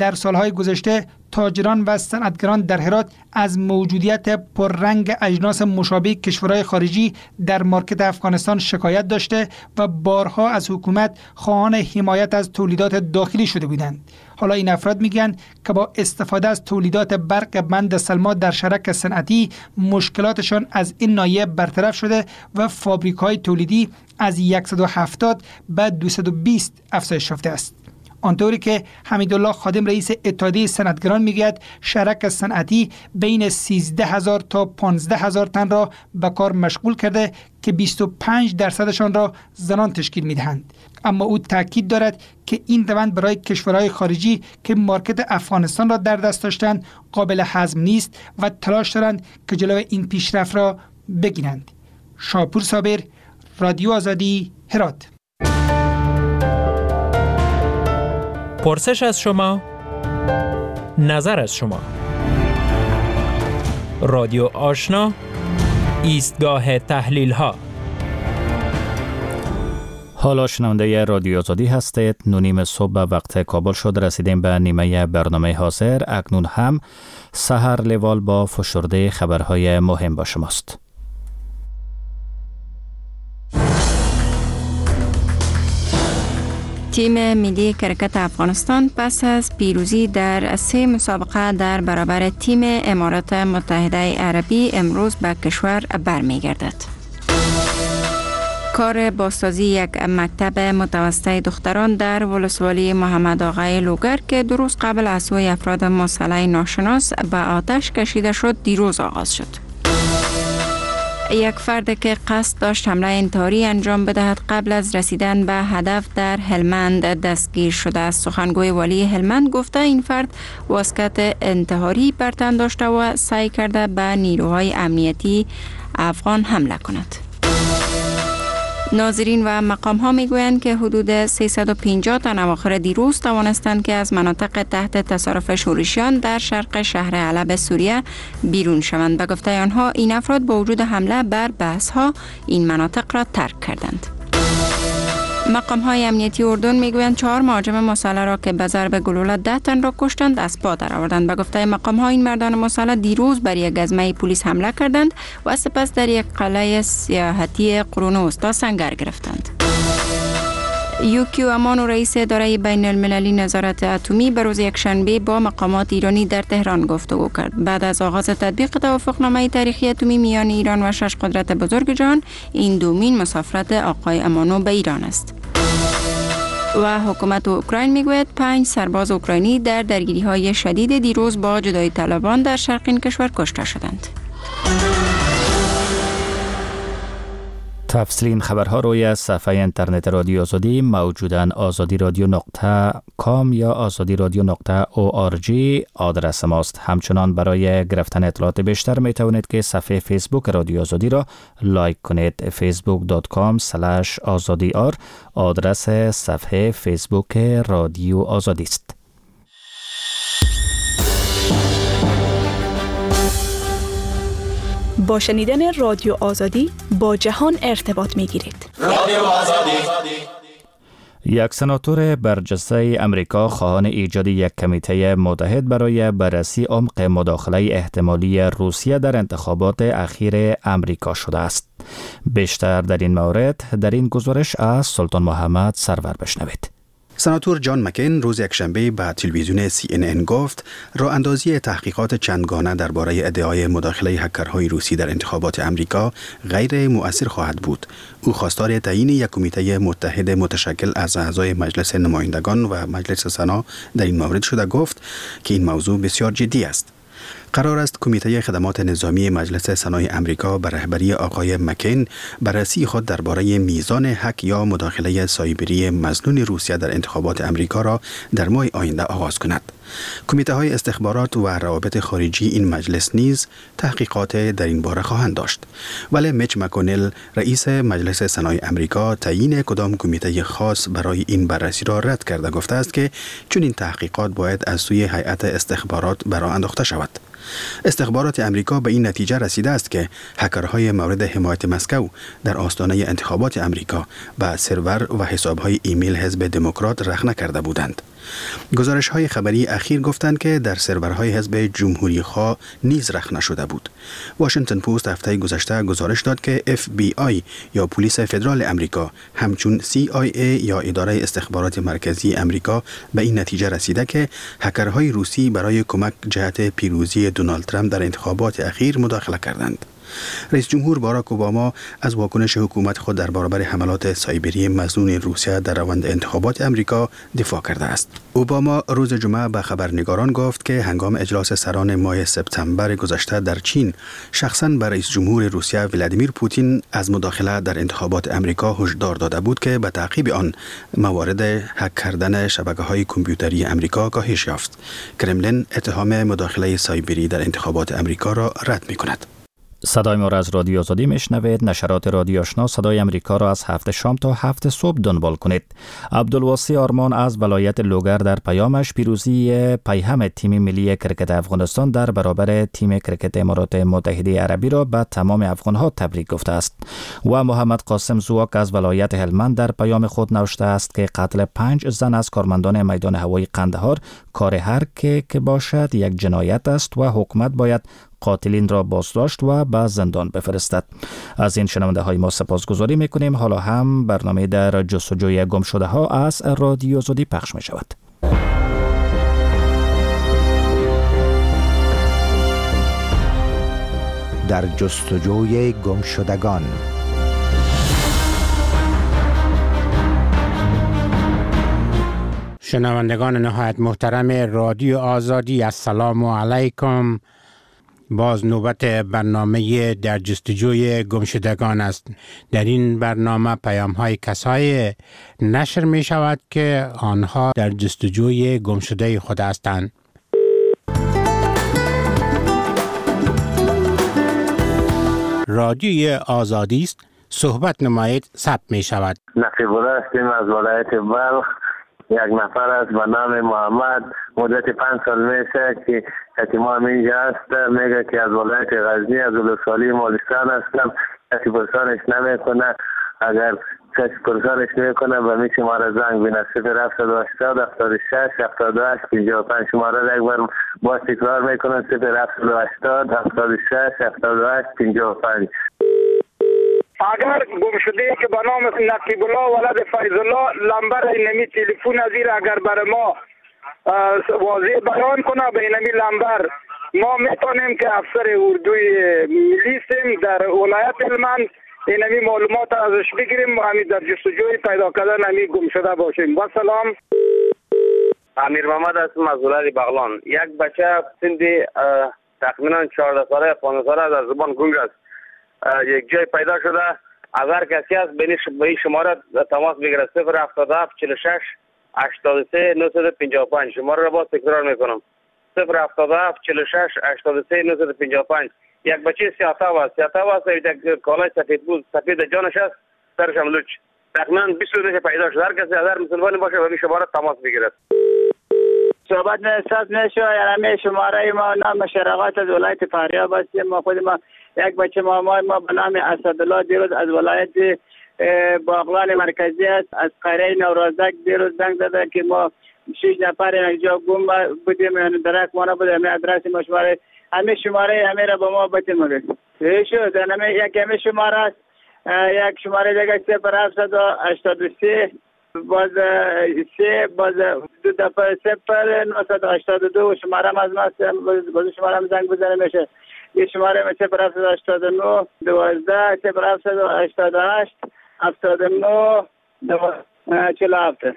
در سالهای گذشته تاجران و صنعتگران در هرات از موجودیت پررنگ اجناس مشابه کشورهای خارجی در مارکت افغانستان شکایت داشته و بارها از حکومت خواهان حمایت از تولیدات داخلی شده بودند. حالا این افراد میگن که با استفاده از تولیدات برق بند سلما در شرک صنعتی مشکلاتشان از این ناحیه برطرف شده و فابریک‌های تولیدی از صد و هفتاد به دویست و بیست افزایش یافته است. آنطوری که حمیدالله خادم رئیس اتحادیه صنعتگران میگوید شرک صنعتی بین سیزده هزار تا پانزده هزار تن را به کار مشغول کرده که بیست و پنج درصدشان را زنان تشکیل میدهند. اما او تاکید دارد که این روند برای کشورهای خارجی که مارکت افغانستان را در دست داشتند قابل هضم نیست و تلاش دارند که جلوی این پیشرفت را بگیرند. شاپور صابر، رادیو آزادی، هرات. پرسش از شما، نظر از شما. رادیو آشنا، ایستگاه تحلیل ها. حالا شنونده رادیو آزادی هستید. نونیم صبح به وقت کابل شد، رسیدیم به نیمه برنامه حاضر. اکنون هم سحر لیوال با فشرده خبرهای مهم با شماست. تیم ملی کرکت افغانستان پس از پیروزی در سه مسابقه در برابر تیم امارات متحده عربی امروز به کشور برمیگردد. کار بازسازی یک مکتب متوسط دختران در ولسوالی محمد آقای لوگر که درست قبل از سوی افراد مسلح ناشناس به آتش کشیده شد دیروز آغاز شد. یک فرد که قصد داشت حمله انتحاری انجام بدهد قبل از رسیدن به هدف در هلمند دستگیر شده است. سخنگوی والی هلمند گفته این فرد واسکت انتحاری بر تن داشته و سعی کرده به نیروهای امنیتی افغان حمله کند. ناظرین و مقام ها می گویند که حدود سیصد و پنجاه تن اواخر دیروز توانستند که از مناطق تحت تصرف شورشیان در شرق شهر علب سوریه بیرون شوند. به گفته آنها این افراد با وجود حمله بر بحث ها این مناطق را ترک کردند. مقام های امنیتی اردن می گویند چهار مهاجم مسلح را که به ضرب گلوله ده تن را کشتند از پا درآوردند. به گفته مقام ها این مردان مسلح دیروز بر یک گزمه پلیس حمله کردند و سپس در یک قلعه سیاحتی قرون وسطی سنگر گرفتند. یوکیو امانو رئیس اداره بین المللی نظارت اتمی به روز یکشنبه با مقامات ایرانی در تهران گفتگو کرد. بعد از آغاز تطبیق توافقنامه تاریخی اتمی میان ایران و شش قدرت بزرگ جهان، این دومین مسافرت آقای امانو به ایران است. و حکومت اوکراین میگوید پنج سرباز اوکراینی در درگیری‌های شدید دیروز با جدایی طلبان در شرق این کشور کشته شدند. تفصیل این خبرها روی صفحه اینترنت رادیو آزادی موجودن آزادی رادیو نقطه کام یا آزادی رادیو نقطه او آر جی آدرس ماست. همچنان برای گرفتن اطلاعات بیشتر می توانید که صفحه فیسبوک رادیو آزادی را لایک کنید. فیسبوک دات کام اسلش آزادی آر آدرس صفحه فیسبوک رادیو آزادی است. با شنیدن رادیو آزادی با جهان ارتباط می گیرید. رادیو آزادی. یک سناتور برجسته امریکا خواهان ایجاد یک کمیته متحد برای بررسی عمق مداخله احتمالی روسیه در انتخابات اخیر امریکا شده است. بیشتر در این مورد در این گزارش از سلطان محمد سرور بشنوید. سناتور جان مکین روز یکشنبه به تلویزیون سی ان ان گفت راه اندازی تحقیقات چندگانه درباره ادعای مداخله هکرهای روسی در انتخابات امریکا غیر مؤثر خواهد بود. او خواستار تعیین یک کمیته متحد متشکل از اعضای مجلس نمایندگان و مجلس سنا در این مورد شده گفت که این موضوع بسیار جدی است. قرار است کمیته خدمات نظامی مجلس سنای امریکا به رهبری آقای مکین بررسی خود درباره میزان هک یا مداخله سایبری مظنون روسیه در انتخابات امریکا را در ماه آینده آغاز کند. کمیته های استخبارات و روابط خارجی این مجلس نیز تحقیقات در این باره خواهند داشت. ولی میچ مکونل رئیس مجلس سنای امریکا تعیین کدام کمیته خاص برای این بررسی را رد کرده گفته است که چون این تحقیقات باید از سوی هیئت استخبارات برآ انداخته شود. استخبارات امریکا به این نتیجه رسیده است که هکرهای مورد حمایت مسکو در آستانه انتخابات امریکا به سرور و حسابهای ایمیل حزب دموکرات رخنه کرده بودند. گزارش های خبری اخیر گفتند که در سرورهای حزب جمهوری خواه نیز رخنه شده بود. واشنگتن پست هفته گذشته گزارش داد که اف بی آی یا پلیس فدرال امریکا همچون سی آی ای یا اداره استخبارات مرکزی امریکا به این نتیجه رسیده که هکرهای روسی برای کمک جهت پیروزی دونالد ترامپ در انتخابات اخیر مداخله کردند. رئیس جمهور باراک اوباما از واکنش حکومت خود در برابر حملات سایبری مظنون روسیه در روند انتخابات امریکا دفاع کرده است. اوباما روز جمعه به خبرنگاران گفت که هنگام اجلاس سران ماه سپتامبر گذشته در چین شخصاً به رئیس جمهور روسیه ولادیمیر پوتین از مداخله در انتخابات امریکا هشدار داده بود که به تعقیب آن موارد هک کردن شبکه‌های کامپیوتری امریکا کاهش یافت. کرملین اتهام مداخله سایبری در انتخابات امریکا را رد می‌کند. صدای ما را از رادیو آزادی میشنوید. نشرات رادیو آشنا صدای امریکا را از هفت شام تا هفت صبح دنبال کنید. عبدالواسی آرمان از ولایت لوگر در پیامش پیروزی پیهم تیم ملی کرکت افغانستان در برابر تیم کرکت امارات متحده عربی را به تمام افغانها تبریک گفته است. و محمد قاسم زواک از ولایت هلمند در پیام خود نوشته است که قتل پنج زن از کارمندان میدان هوایی قندهار کار هر که که باشد یک جنایت است و حکومت باید قاتلین را بازداشت و به زندان بفرستد. از این شنونده های ما سپاسگزاری میکنیم. حالا هم برنامه در جستجوی گم شده ها از رادیو آزادی پخش می شود. در جستجوی گم شدگان. شنوندگان نهایت محترم رادیو آزادی، السلام علیکم. باز نوبت برنامه در جستجوی گمشدگان است. در این برنامه پیام های کسای نشر می شود که آنها در جستجوی گمشده خود هستند. رادیوی آزادی است، صحبت نمایید، ثبت می شود. نقیب‌الله هستیم از ولایت بلخ. یک نفر است به نام محمد، مدت پنج سال میشه که اتمام اینجا هست. میگه که از ولایت غزنی از ولسوالی مالستان هستم. کسی پرسانش نمیکنه. اگر کسی پرسانش میکنه به می شماره زنگ بینه صفر هفتصد و هشتاد هفتاد و شش هفتاد و هشت پنجاه و پنج. شماره را یک بار باز تکرار میکنه صفر هفتصد و هشتاد هفتاد و شش هفتاد و هشت پنجاه و پنج. اگر گم شده که به نام نقیب الله ولد فیض الله لمبر اینمی تلفن از این اگر بر ما واضح بیان کنه به اینمی لمبر، ما میتونیم که افسر اردوی ملیسیم در ولایت هلمند اینمی معلومات ازش بگیریم و همین در جستجوی پیدا کردن همی گم شده باشیم. و سلام. امیر محمد هستم از ولایت بغلان. یک بچه سندی تقریبا چهارده ساله پانزده ساله از زبان گنگ است. یک جای پیدا شده. اگر کسی هست به این شماره تماس بگیره صفر هفتاد و هفت چهل و شش هشتاد و سه نهصد و پنجاه و پنج. شماره را باز تکرار میکنم صفر هفتاد و هفت چهل و شش هشتاد و سه نهصد و پنجاه و پنج. یک بچه سیاه‌تاب است. سیاه‌تاب است، یک کالای سفید بود، سفید جانش است، سرش هم لوچ. تقریبا بیست روزه پیدا شده. هر کسی هر مسلمانی باشه به این شماره تماس بگیرد. صحبت نشد نشو یعنی شماره ما نام شرقات از ولایت فاریاب هستیم. ما خود ما یک بچه مامای ما به نام اسدالله دیروز از ولایت باغلان مرکزی است، از قریه نورازک دیروز زنگ زده که ما شش نفر اینجا گم بودیم، یعنی درک ما نبودیم. ادرس ما شماره همه شماره همه را به ما بتیم مگه شد. همه یک همه شماره است. یک شماره دیگه صفر هفتصد و هشتاد و سه باز سه باز دو دفعه صفر نهصد و هشتاد و دو. شماره هم از ماست. باز شماره هم زنگ بزنه میشه. یه شماره می صفر هفتصد و هشتاد و نه دوازده صفر هفتصد و هشتاد و هشت هفتاد و نه چهل و هفت.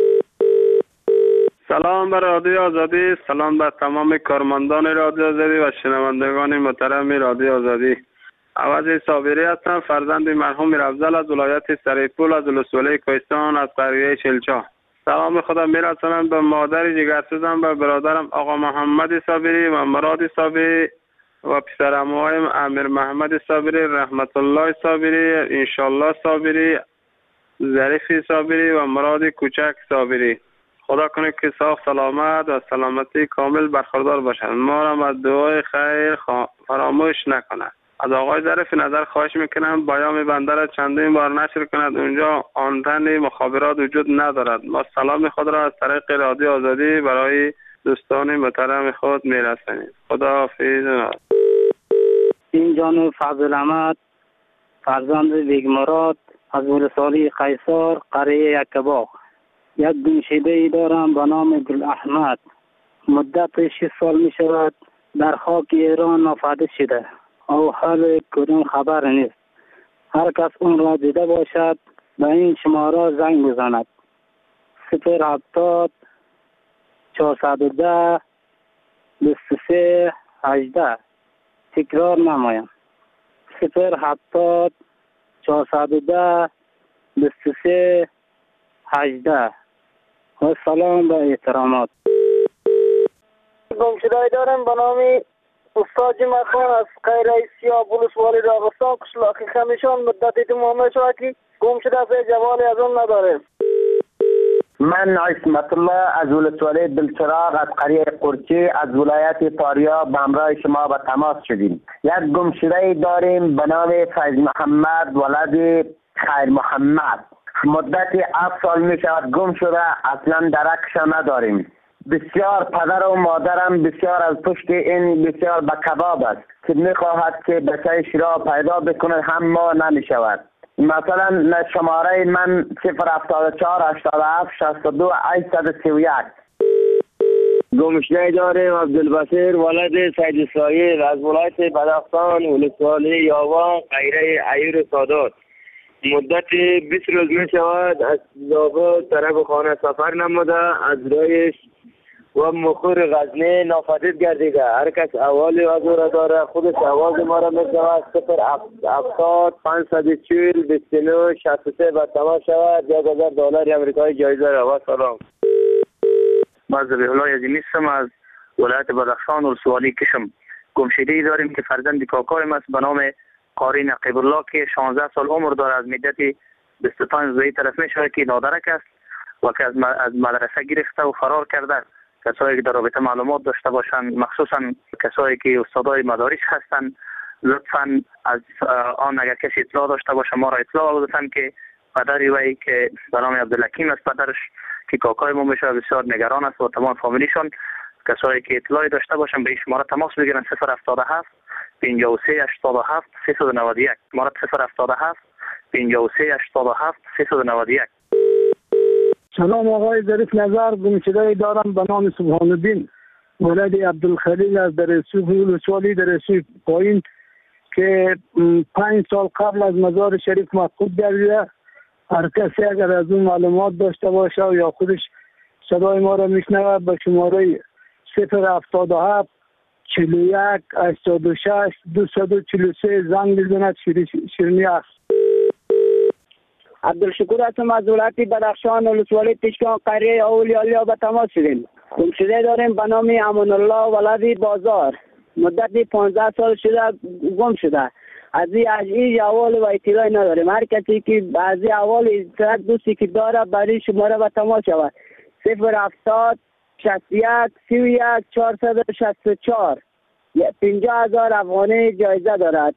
سلام بر رادیو آزادی، سلام بر تمام کارمندان رادیو آزادی و شنوندگان محترم رادیو آزادی. عوض صابری هستم، فرزند مرحوم میرافضل از ولایت سریپول از ولسوالی کوهستان از قریه چلچا. سلام خدا میرسانم به مادر جگرسوزم و برادرم آقا محمد صابری و مراد صابری و پسرعموهایم امیر محمد صابری، رحمت الله صابری، انشالله صابری، ظریف صابری و مراد کوچک صابری. خدا کنه که صاف سلامت و سلامتی کامل برخوردار باشند. ما را از دعای خیر فراموش نکنه. از آقای ظریف نظر خواهش میکنم بیان بنده را چندین بار نشر کند. اونجا آنتن مخابرات وجود ندارد. ما سلام خود را از طریق رادیو آزادی برای دوستان محترم خود میرسانیم. خداحافظ. این جان فضل احمد فرزند بیگ مراد از ولسوالی قیصر قریه یکباغ. یک گمشده ای دارم به نام گل احمد. مدت شش سال می شود در خاک ایران ناپدید شده. او حال کدام خبر نیست. هر کس اون را دیده باشد به این شماره زنگ بزند. صفر هفتاد چهارصد و ده بیست و سه هجده. تکرار نمایم. صفر هفتاد چهارصد و ده بیست و سه هجده. و سلام و احترامات. گمشده دارم به نام استاد جمعه خان از قیره سیاه ولسوالی راغستان قشلاقی خمیشان. مدت دو ماه شده که گمشده به جوالی از اون نداره. من عصمت الله از ولسوالی بلچراغ از قریه قرچی از ولایت فاریاب به همراه شما به تماس شدیم. یک گمشده داریم به نام فیض محمد ولد خیر محمد. مدت هفت سال می شود گم شده، اصلا درکش نداریم. بسیار پدر و مادرم بسیار از پشت این بسیار به کباب است که می خواهد که بچه‌اش را پیدا بکند، هم ما نمی شود. مثلا شماره من صفر هفتاد و چهار هشتاد و هفت شصت و دو هشتصد و سی و یک. گمشده داریم عبدالبصیر ولد سید اسرائیل از ولایت بدخشان ولسوالی یاوان غیره عیور سادات. مدت بیست روز می شود از زابل طرف خانه سفر نموده، از رایش و مخور غزنی ناپدید گردیده. هر کس احوالی از او را داره خودش آواز ما را می شود. صفر هفتاد پانصد و چهل بیست و نه شصت و سه به تماس شود. یک هزار دلار امریکایی جایزه را. و سلام. من ذبیح الله یزدی هستم از ولایت بدخشان ولسوالی کشم. گمشده‌ای داریم که فرزند کاکایم است به نام قاری نقیب الله که شانزده سال عمر داره. از مدت بیست و پنج روزه طرف می شود که نادرک است و که از مدرسه گرفته و فرار کرده. کسایی که در رابطه معلومات داشته باشند، مخصوصا کسایی که استادای مدارس هستند، لطفاً از آن اگر کسی اطلاع داشته باشه ما را اطلاع بدن که پدری وی که به نام عبدالحکیم است پدرش که کاکای ما میشه بسیار نگران است و تمام فامیلیشون. کسایی که اطلاعی داشته باشن به این شماره تماس بگیرن. صفر هفتاد و هفت پنجاه و سه هشتاد و هفت سیصد و نود و یک. شماره صفر هفتاد و هفت پنجاه و سه هشتاد و هفت سیصد و نود و یک. سلام آقای ظریف نظر. گمشده دارم به نام سبحان الدین ولد عبدالخلیل از درسوف ولسوالی درسوف پایین که پنج سال قبل از مزار شریف مفقود گردیده. هر کسی اگر از اون معلومات داشته باشه و یا خودش صدای ما را میشنوه به شماره صفر هفتاد و هفت چهل و یک هشتاد و شش دویست و چهل و سه زنگ بزند. شیرینی است. عبدالشکور هستم از ولایت بدخشان ولسوالی تشکان قریه اولیاء به تماس شدیم. گمشده داریم به نام امان الله ولدی بازار. مدت پانزده سال شده گم شده. از این احوال و اطلاعی نداریم. هر کسی که از این احوال اطلاع دوستی که داره برای شماره به تماس شود. صفر هفتاد شصت و یک سی و یک چهارصد و شصت و چهار. پنجاه هزار افغانی جایزه دارد.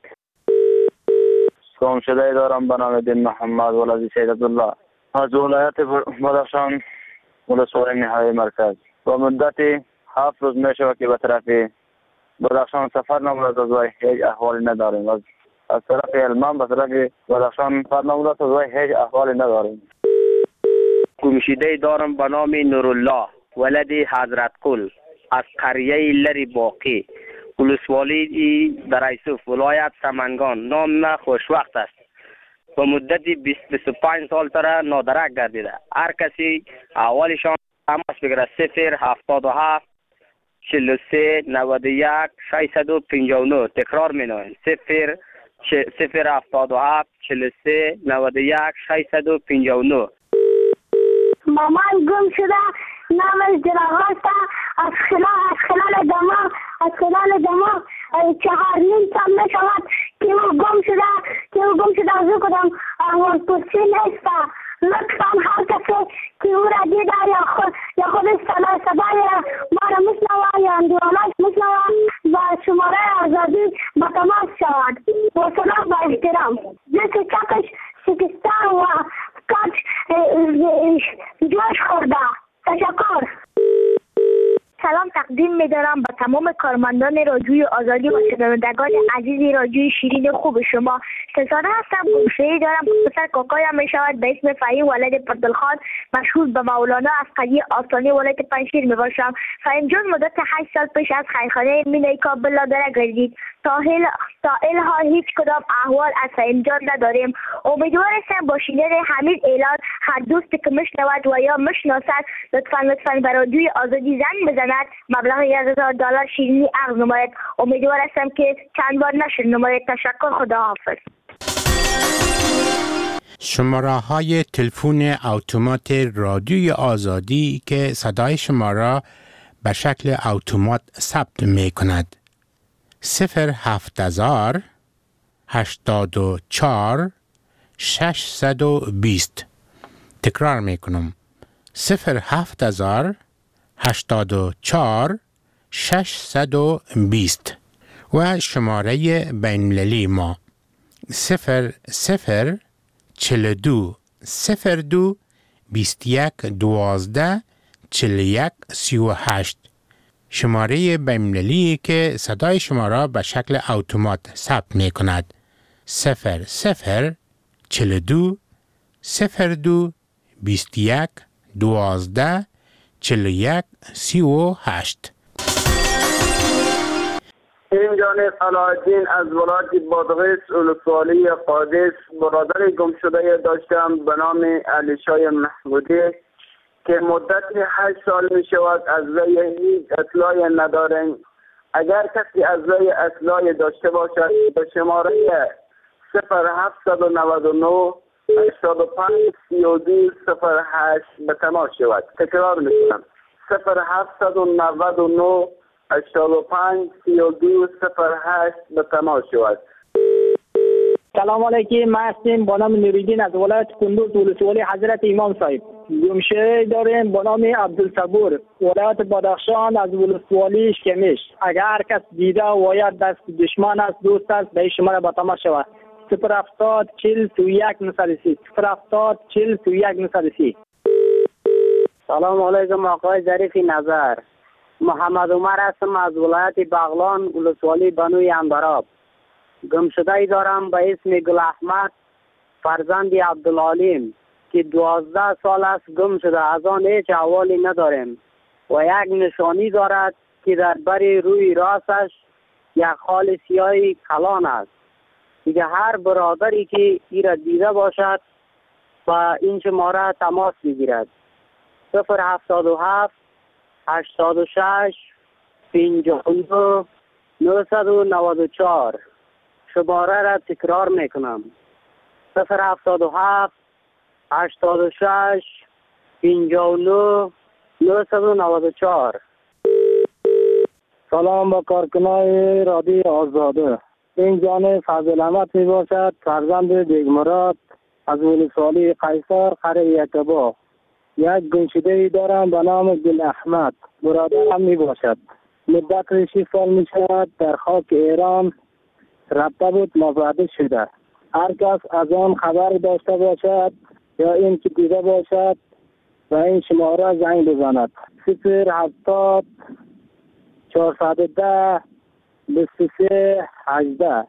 گمشده دارم به نام دین محمد ولد سید عبدالله از ولایت بدخشان ولسوالی نهایی مرکز. با مدت هفت روز می شود که به طرف بدخشان سفر نموده از وی هیچ احوالی نداریم. از از طرف علمان به طرف بدخشان سفر نموده از وی هیچ احوالی نداریم. گمشده دارم به نام نورالله ولد حضرت قل از قریه لری باقی ولسوالی در یوسف ولایت سمنگان. نام نه خوشوقت است. به مدت بیست و پنج سال تر نادرک گردیده. هر کسی اولشان تماس بگیره. صفر هفتاد و هفت چهل و سه نود و یک ششصد و پنجاه و نه. تکرار می نویم. صفر صفر هفتاد و هفت چهل و سه نود و یک ششصد و پنجاه و نه. مامان گم شده نامش دراغاست از خلال از خلال دماغ از خلال دماغ چهار نیم سال می شود که او گم شده که او گم شده از او کدام پرسی نیست. لطفا هر کسی که او را دیده یا خود یا خودش صدای صدای ما را میشنوه یا اندوانش میشنوه و شماره آزادی با تماس شود. تقدیم می‌دارم به تمام کارمندان رادیوی آزادی و شنوندگان عزیز رادیوی شیرین خوب شما. ستاره هستم، گمشده‌ای دارم. پسر کاکایم می‌شود به اسم فهیم ولد پردلخان، مشهور به مولانا از قریه آستانه ولایت پنجشیر میباشم. فهیم جان مدت هشت سال پیش از خیرخانه مینای کابل لادره گردید. تا الها هیچ کدام احوال از فهیم جان نداریم. امیدوار هستم با شنیدن همین اعلان هر دوستی که میشنود و یا میشناسد لطفاً لطفاً به رادیوی آزادی زنگ بزند، مبلغ یک هزار دلار شیرینی عرض نماید. امیدوار هستم که چند بار نشر نماید. تشکر، خداحافظ. شماره های تلفن اتومات رادیوی آزادی که صدای شما را به شکل اتومات ثبت می کند: صفر هفت هزار هشتاد و چهار ششصد و بیست. تکرار می کنم: صفر هفت هزار هشتاد و چهار ششصد و بیست. و شماره بین‌المللی ما صفر صفر چهل و دو صفر دو بیست و یک دوازده چهل و یک سی و هشت. شماره بین‌المللی که صدای شما را به شکل اتومات ثبت می کند: صفر صفر چهل و دو صفر دو بیست و یک دوازده چهل و یک سی و هشت. این جانب علاءالدین از ولایت بادغیس ولسوالی قادس، برادر گم شده داشتم به نام علیشای محمودی که مدت هشت سال می شود از وی هیچ اطلاعی نداریم. اگر کسی از وی اطلاعی داشته باشد به شماره صفر هفت نه نه هشتاد و پنج سی و دو صفر هشت به تماس شود. تکرار می کنم: صفر هفت نه نه هشتاد و پنج سی و دو صفر هشت به تماس شود. سلام علیکم، ما هستیم با نام نوریدین از ولایت کندوز ولسوالی حضرت امام صاحب. گمشده داریم با نام عبدالصبور، ولایت بدخشان از ولسوالی شکمیش. اگر هر کس دیده و یا دست دشمن است، دوست است، به شما را به تماس شود. صفر هفتاد چهل سی و یک نود و سه صفر هفتاد چهل سی و یک نود و سه. سلام علیکم آقای ظریف نظر. محمد عمر هستم از ولایت بغلان ولسوالی بنوی انبراب. گمشده دارم به اسم گل احمد، فرزند عبدالعلیم که دوازده سال است گم شده. از آن هیچ احوالی نداریم و یک نشانی دارد که در بر روی راستش یک خال سیاهی کلان است. دیگه هر برادری که ای را دیده باشد و این شماره تماس بگیرد: صفر هفتاد و هفت هشتاد و شش پنجاه و دو نهصد و نود و چهار. شماره را تکرار میکنم: صفر هفتاد و هفت هشتاد و شش پنجاه و نه نهصد و نود و چهار. سلام با کارکنای رادیو آزاده. این جانب فضل احمد می باشد، فرزند بیگمراد از ولسوالی قیصر قریه یکبا. یک گمشده دارم به نام گل احمد، برادر هم می باشد. مدت شش سال می شود در خاک ایران رفته بود، مبعد شده. هر کس از آن خبر داشته باشد یا این که دیده باشد و این شماره زنگ بزند: صفر هفتاد چهارصد و ده بیست و سه هجده.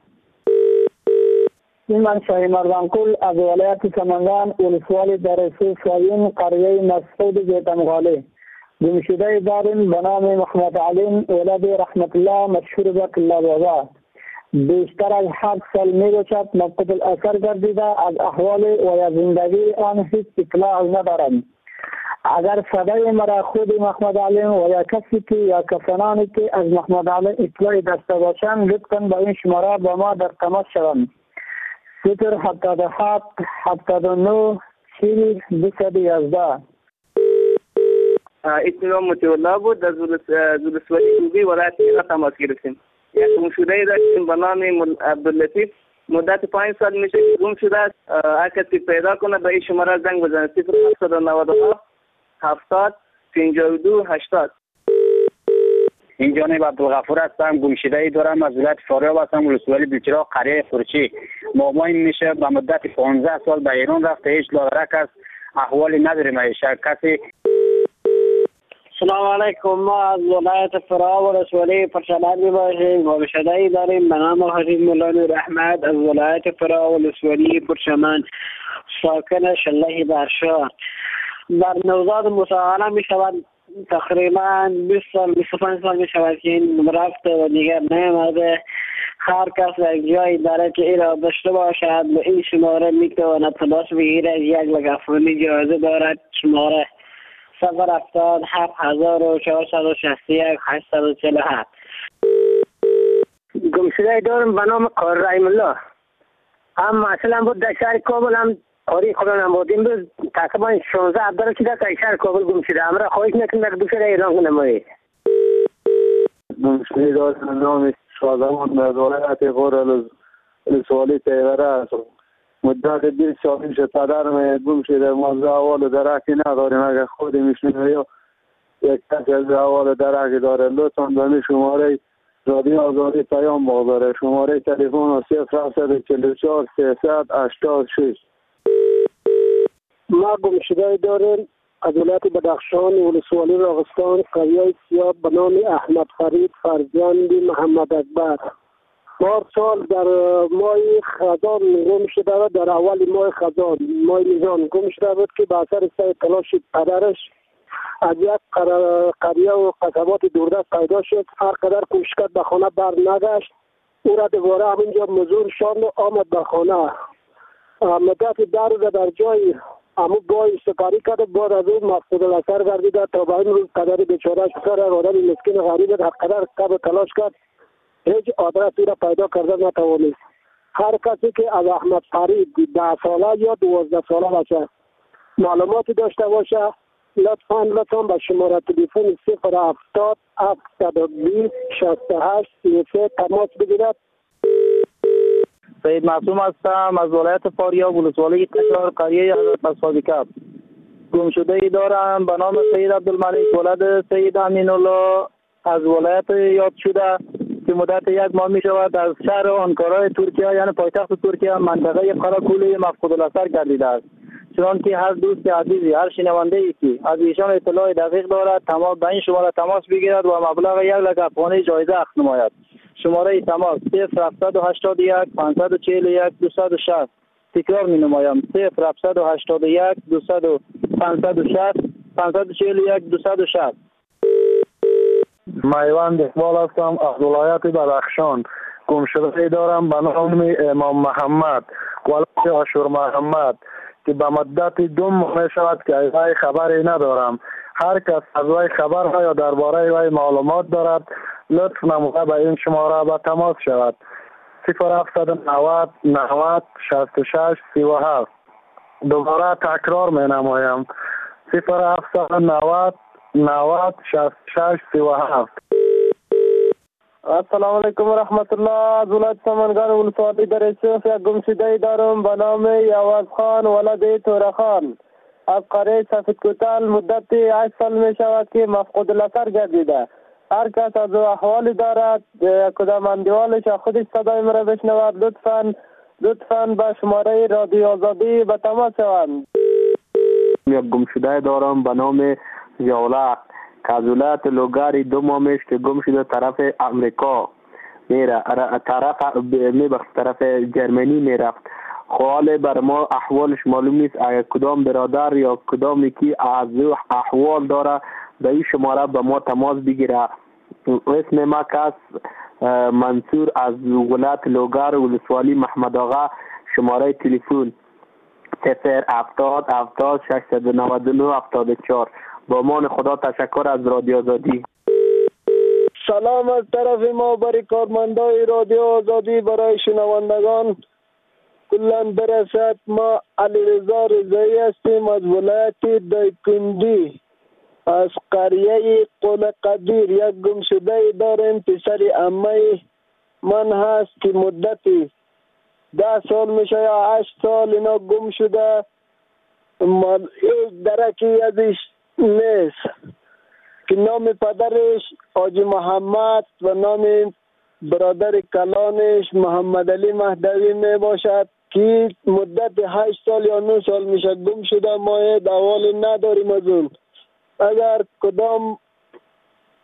این من شاهی مردانکل از ولایت سمنگان ولسوالی درسه ساین قریه مسعود بیتمغالی. گمشده داریم به نام محمد علیم ولد رحمت الله، مشهور به کلا بابا. بیشتر از هفت سال می باشد مفقود الاثر گردیده. از احوال و یا زندگی آن هیچ اطلاعی ندارم. اگر صدای مرا خود محمد علیم و یا کسی که یا کسانی که از محمد علیم اطلاعی داشته باشند لطفاً با این شماره با ما در تماس شوند: صفر هفتاد و هفت هفتاد و نه چهل دویست و یازده. اطلاع متولا بود از ولسوالی کوبی ولایت ایران تماس گرفتیم. یک گمشده داشتیم به نام عبداللطیف، مدت پنج سال میشه که گم شده است. هر کسی پیدا کنه به این شماره زنگ بزنه: صفر هفتصد و نود و هفت هفتاد پنجاه و دو هشتاد. این جانب عبدالغفور هستم، گمشده دارم از ولایت فاریاب هستم ولسوالی بیچرا قریه خورچی. مامای میشه به مدت پانزده سال به ایران رفته، هیچ لادرک است، احوالی نداریم. ایشا کسی سلام علیکم. ما از ولایت فرا و رسولی پرچلانی باشیم. گمشده‌ای داریم به نام حسین مولانور احمد از ولایت فرا و رسولی پرچمن، ساکن شله برشا. در نوزاد مساوانه می شود تقریبا بیست سال بیست و پنج سال می شود که این رفت و دیگر نیامده. هر کس یک جایی داره که این را داشته باشد به این شماره می تواند تماس بگیرد. یک لگافونی جایزه دارد. شماره صفر هفتاد هفت هزار و چهارصد و شصت و یک هشتصد و چهل و هفت. گمشده دارم به نام قاری رحیم الله. هم اصلا بود در شهر کابل، هم قاری خودم بود. این روز تقریبا شانزده هفته که در شهر کابل گمشده. امرا خواهش میکنم یک دوسته اعلام کنم. گمشده دارم به نام شادمان از ولایت غور السوالی تیوره است. مدت بیست سال میشه پدرم گم شده. ما زوال درکی نداریم. اگر خود میشنه یا یک کسی از زوال درکی داره لطفا به شماره رادیو آزادی پیام بگذاره. شماره تلفن صفر هفت چهار چهار سیصد هشتاد و شش. ما گم شده داریم از ولایت بدخشان ولسوالی راغستان، قریه سیاه به نام احمد فرید فرزند محمد اکبر. چهار سال در ماه خزان گم شده و در اول ماه خزان ماه میزان گم شده بود که به اثر سعی تلاش پدرش از یک قریه و قصبات دوردست پیدا شد. هر قدر کوشش کرد به خانه بر نگشت. او را دوباره همینجا مزور شد و آمد به خانه. مدت در روز در جای امو بای سپاری کرد. بعد از او مفقود الاثر گردید تا به این روز قدر بیچاره‌اش سر آدم مسکین غریب هر قدر کب تلاش کرد هیچ آدرسی را پیدا کردن نتوانست. هر کسی که از احمد فرید ده ساله یا دوازده ساله باشه معلوماتی داشته باشه لطفاً لطفاً به شماره تلفن صفر هفتاد هفتصد و بیست شصت و هشت سی و سه تماس بگیرد. سید معصوم هستم از ولایت فاریاب ولسوالی قشار قریه حضرت اصحاب کهف. گمشده ای دارم به نام سید عبدالملک ولد سید امین الله از ولایت یاد شده که مدت یک ماه می شود از شهر آنکارا ترکیه یعنی پایتخت ترکیه منطقه قراکولی مفقود الاثر گردیده است. چون که هر دوست عزیزی هر شنونده ای که از ایشان اطلاع دقیق دارد تمام به این شماره تماس بگیرد و مبلغ یک لک افغانی جایزه اخذ نماید. شماره تماس صفر هفتصد و هشتاد و یک پانصد و چهل و یک دویست و شصت. تکرار می نمایم صفر هفتصد و هشتاد و یک دویست و پانصد و شصت پانصد و چهل و یک دویست و شصت. میوند اقبال هستم از ولایت بدخشان. گمشده دارم به نام امام محمد ولد آشور محمد که به مدت دو ماه می شود که از وی خبری ندارم. هر کس از وی خبر یا درباره وی معلومات دارد لطف نموده به این شماره به تماس شود. صفر هفتصد و نود نود شصت و شش سی و هفت. دوباره تکرار می نمایم صفر هفتصد و نود نود شصت و شش سی و هفت. السلام علیکم و رحمت الله. از ولایت سمنگان ولسوالی در اسیوس یک گمشده دارم به نام یواز خان ولد توره خان از قریه سفید کوتل. مدت هشت سال می شود که مفقود الاثر گردیده. هر کس از احوالی دارد کدام اندیوالش خودش صدای مرا بشنود لطفاً لطفاً به شماره رادیو آزادی به تماس شوند. یک گمشده دارم به نام یولا که از ولایت لوگاری دو ماه میش که گم شده طرف امریکا میره طرف میبخش طرف جرمنی میرفت. حال بر ما احوالش معلوم نیست. اگر کدام برادر یا کدامی که از احوال داره به این شماره به ما تماس بگیره. اسم ما کس منصور از ولایت لوگار ولسوالی محمد آقا. شماره تلفن صفر هفتاد هفتاد ششصد و نود و نه هفتاد و چهار. با امان خدا تشکر از رادیو آزادی. سلام از طرف ما برای کارمندای رادیو آزادی برای شنوندگان کلن برسد. ما علیرضا رضایی هستیم از ولایت دایکندی از قریه قول قدیر. یک گمشده داریم پسر عمه من هست که مدتی ده سال میشه یا هشت سال اینا گم شده. یک درکی ازش نیست که نام پدرش حاجی محمد و نام برادر کلانش محمد علی مهدوی می باشد که مدت هشت سال یا نه سال میشه گم شده. ما احوال نداریم از اون. اگر کدام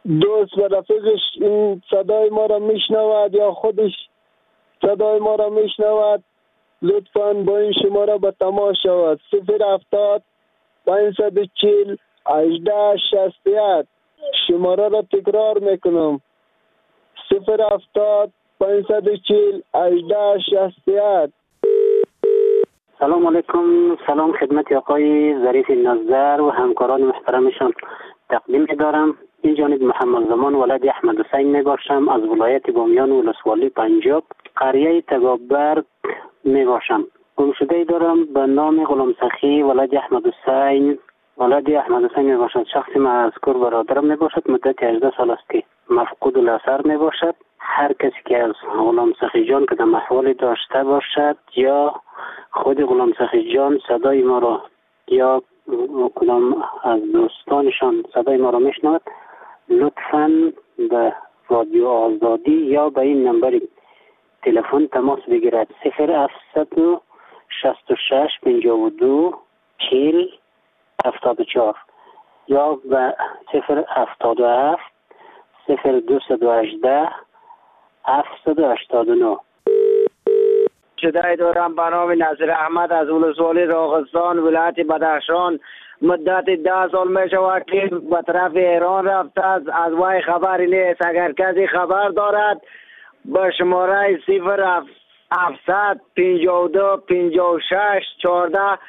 دوست و رفیقش این صدای ما را میشنود یا خودش صدای ما را میشنود، لطفاً با این شماره به تماس شود. صفر هفتاد پانصد و چهل هجده شصت و یک. شماره را تکرار میکنم: صفر هفتاد پانصد و چهل هجده شصت و یک. سلام علیکم. سلام خدمت آقای ظریف نظر و همکاران محترمشان تقدیم دارم. این جانب محمد زمان ولد احمد حسین می باشم، از ولایت بامیان و ولسوالی پنجاب، قریه تگابرگ می باشم. گمشده دارم به نام غلام سخی ولد احمد حسین ولد احمد حسین می باشد. شخصی مذکور برادرم می باشد. مدت هجده سال است که مفقود الاثر می باشد. هر کسی که از غلام سخی جان که در محوالی داشته باشد یا خود غلام سخی جان صدای ما را یا کدام از دوستانشان صدای ما را میشنود، لطفاً به رادیو آزادی یا به این نمبر تلفن تماس بگیرد: صفر هفتصد و شصت و شش پنجاه و دو چهل هفتاد و چهار یا به صفر هفتاد و هفت صفر دویست و هجده هفتصد و هشتاد و نه. شده دارم به نام ناصر احمد از ولسوالی راغستان ولایت بدخشان. مدت ده سال می شود که به طرف ایران رفته است. از وی خبری نیست. اگر کسی خبر دارد به شماره صفر هفتصد پنجاه و دو پنجاه و شش چهارده.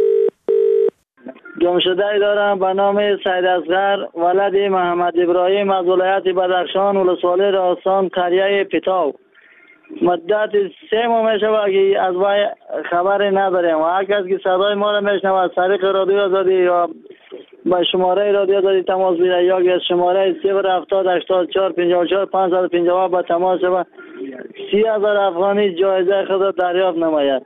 گمشده دارم به نام سید اصغر ولد محمد ابراهیم از ولایت بدخشان ولسوالی راغستان قریه پتاو. مدت سه ماه می شود که از وی خبری نداریم و هر کس که صدای ما را میشنود از طریق رادیو آزادی یا به شماره رادیو آزادی تماس بگیرد یا که شماره صفر هفتاد هشتاد و چهار پنجاه و چهار پانصد و پنجاه با تماس شود سی هزار افغانی جایزه خود را دریافت نماید.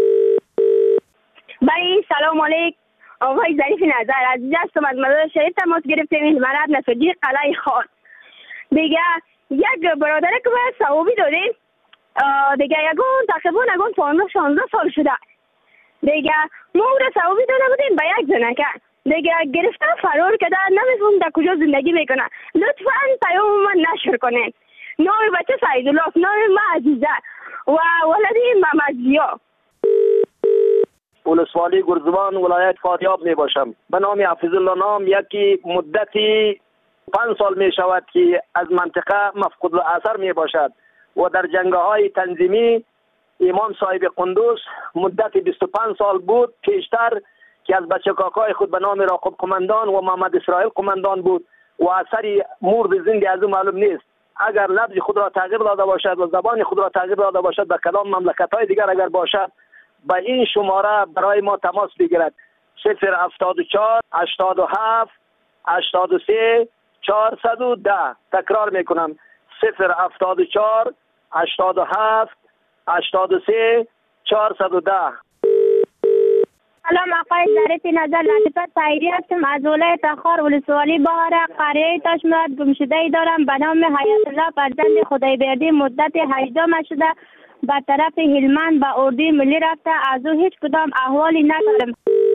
بله سلام علیکم. آقای ظریف نظر از اینجا هستم، از مزار شریف تماس گرفتیم. مرد نسوجی قلعه خاص. دیگه یک برادره که باید صحابی داریم دیگه یکون تقریبا نگون پانزده شانزده سال شده. دیگه ما او را صحابی داده بودیم به یک زنکه دیگه گرفته فرار کرده، نمیفهم در کجا زندگی میکنه. لطفا پیام من نشر کنین. نام بچه سعیدالله، نام من عزیزه و ولدی محمد ضیا. ولسوالی گرزوان ولایت فاریاب می باشم. به نام حفیظ الله نام. یکی مدتی پنج سال می شود که از منطقه مفقود الاثر می باشد و در جنگ‌های تنظیمی امام صاحب قندوز مدت بیست و پنج سال بود پیشتر که از بچه کاکای خود به نام راقب قماندان و محمد اسرائیل قماندان بود و اثری مرد زنده از او معلوم نیست. اگر لفظ خود را تغییر داده باشد و زبان خود را تغییر داده باشد به کلام مملکت‌های دیگر اگر باشد به این شماره برای ما تماس بگیرد: صفر هفتاد و چهار هشتاد و هفت هشتاد و سه چهارصد و ده. تکرار میکنم: صفر هفتاد و چهار هشتاد و هفت هشتاد و سه چهارصد و ده. سلام آقای ظریف نظر، لطیفه طاهری هستم از ولایت تخار ولسوالی بهاره قریه تاشمراد. گمشده دارم به نام حیات الله فرزند خدای بردی. مدت هجده ماه شده به طرف هلمند به اردوی ملی رفته. از او هیچ کدام احوالی ندارم.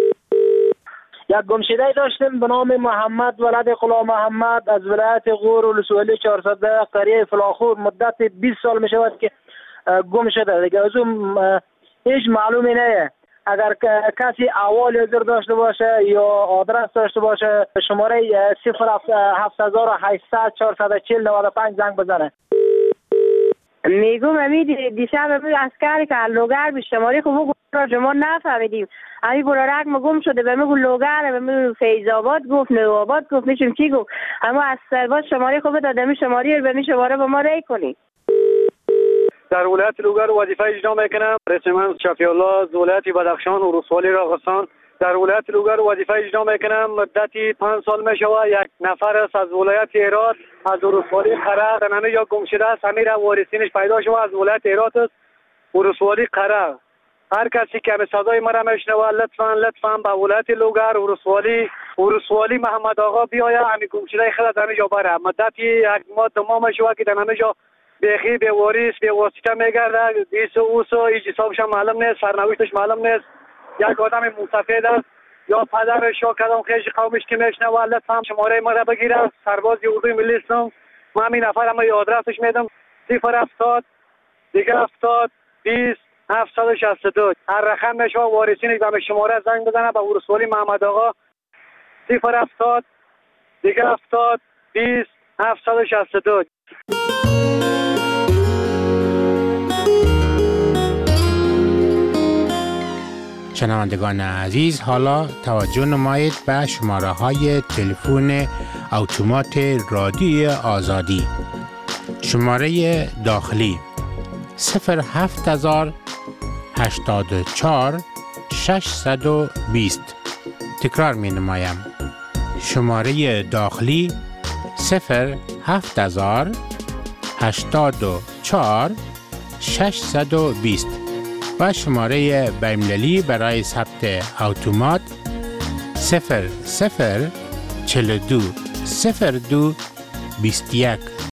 یک گمشده داشتیم به نام محمد ولد غلام محمد از ولایت غور ولسوالی چهارصد قریه فلاخور. مدت بیست سال می شود که گم شده دیگه. از اون هیچ معلومی نه. اگر کسی احوال حاضر داشته باشه یا آدرس داشته باشه شماره صفر هفت هزار و هشتصد چهارصد و چهل نود و پنج زنگ بزنه. میگم امی دیشب امی اسکری که لوگر به شماره خوب را شما نفهمیدیم. امی برارک ما گم شده به میگو لوگر به میگو فیض‌آباد گفت نوآباد گفت میشم چی گفت. اما از سرباز شماره خوب داده می شماره رو به می شماره با ما ری کنی. در ولایت لوگر وظیفه اجرا میکنم. رئیس من شفیع الله از ولایت بدخشان و ولسوالی راغستان. در ولایت لوگر وظیفه اجرا میکنم. مدتی پنج سال میشود یک نفر است از ولایت هرات از ولسوالی قره در همه جا گم شده است. امیر وارثینش پیدا شده از ولایت هرات است ولسوالی قره. هر کسی که به صدای مرا میشنوه لطفاً لطفاً به ولایت لوگر ولسوالی ولسوالی محمد آقا بیاید همین گم شده خود در همه جا بره. مدتی یک ماه دو ماه میشود که در همه جا بیخی به واریس به واسطه میگرده. ایسو اوسو هیچ حسابش معلوم نیست، سرنوشتش معلوم نیست. یک آدم مسافر است یا پدرش یا کدام خیش قومش که میشنوه لطفا شماره ما را بگیره. سرباز اردوی ملی اسلام. من همین نفرم یا آدرسش میدم. صفر هفتاد دیگه هفتاد بیست هفتصد و شصت و دو. هر رقم میشه وارثینش به شماره زنگ بزنه به ولسوالی محمد آقا. صفر هفتاد دیگه هفتاد بیست هفتصد و شصت و دو. شنوندگان عزیز، حالا توجه نمایید به شماره های تلفن اتومات رادیوی آزادی. شماره داخلی صفر هفت هزار هشتاد و چهار ششصد و بیست. تکرار می نمایم. شماره داخلی صفر هفت هزار هشتاد و چهار ششصد و بیست و شماره بین‌المللی برای ثبت اتومات صفر صفر چهل و دو صفر دو بیست و یک.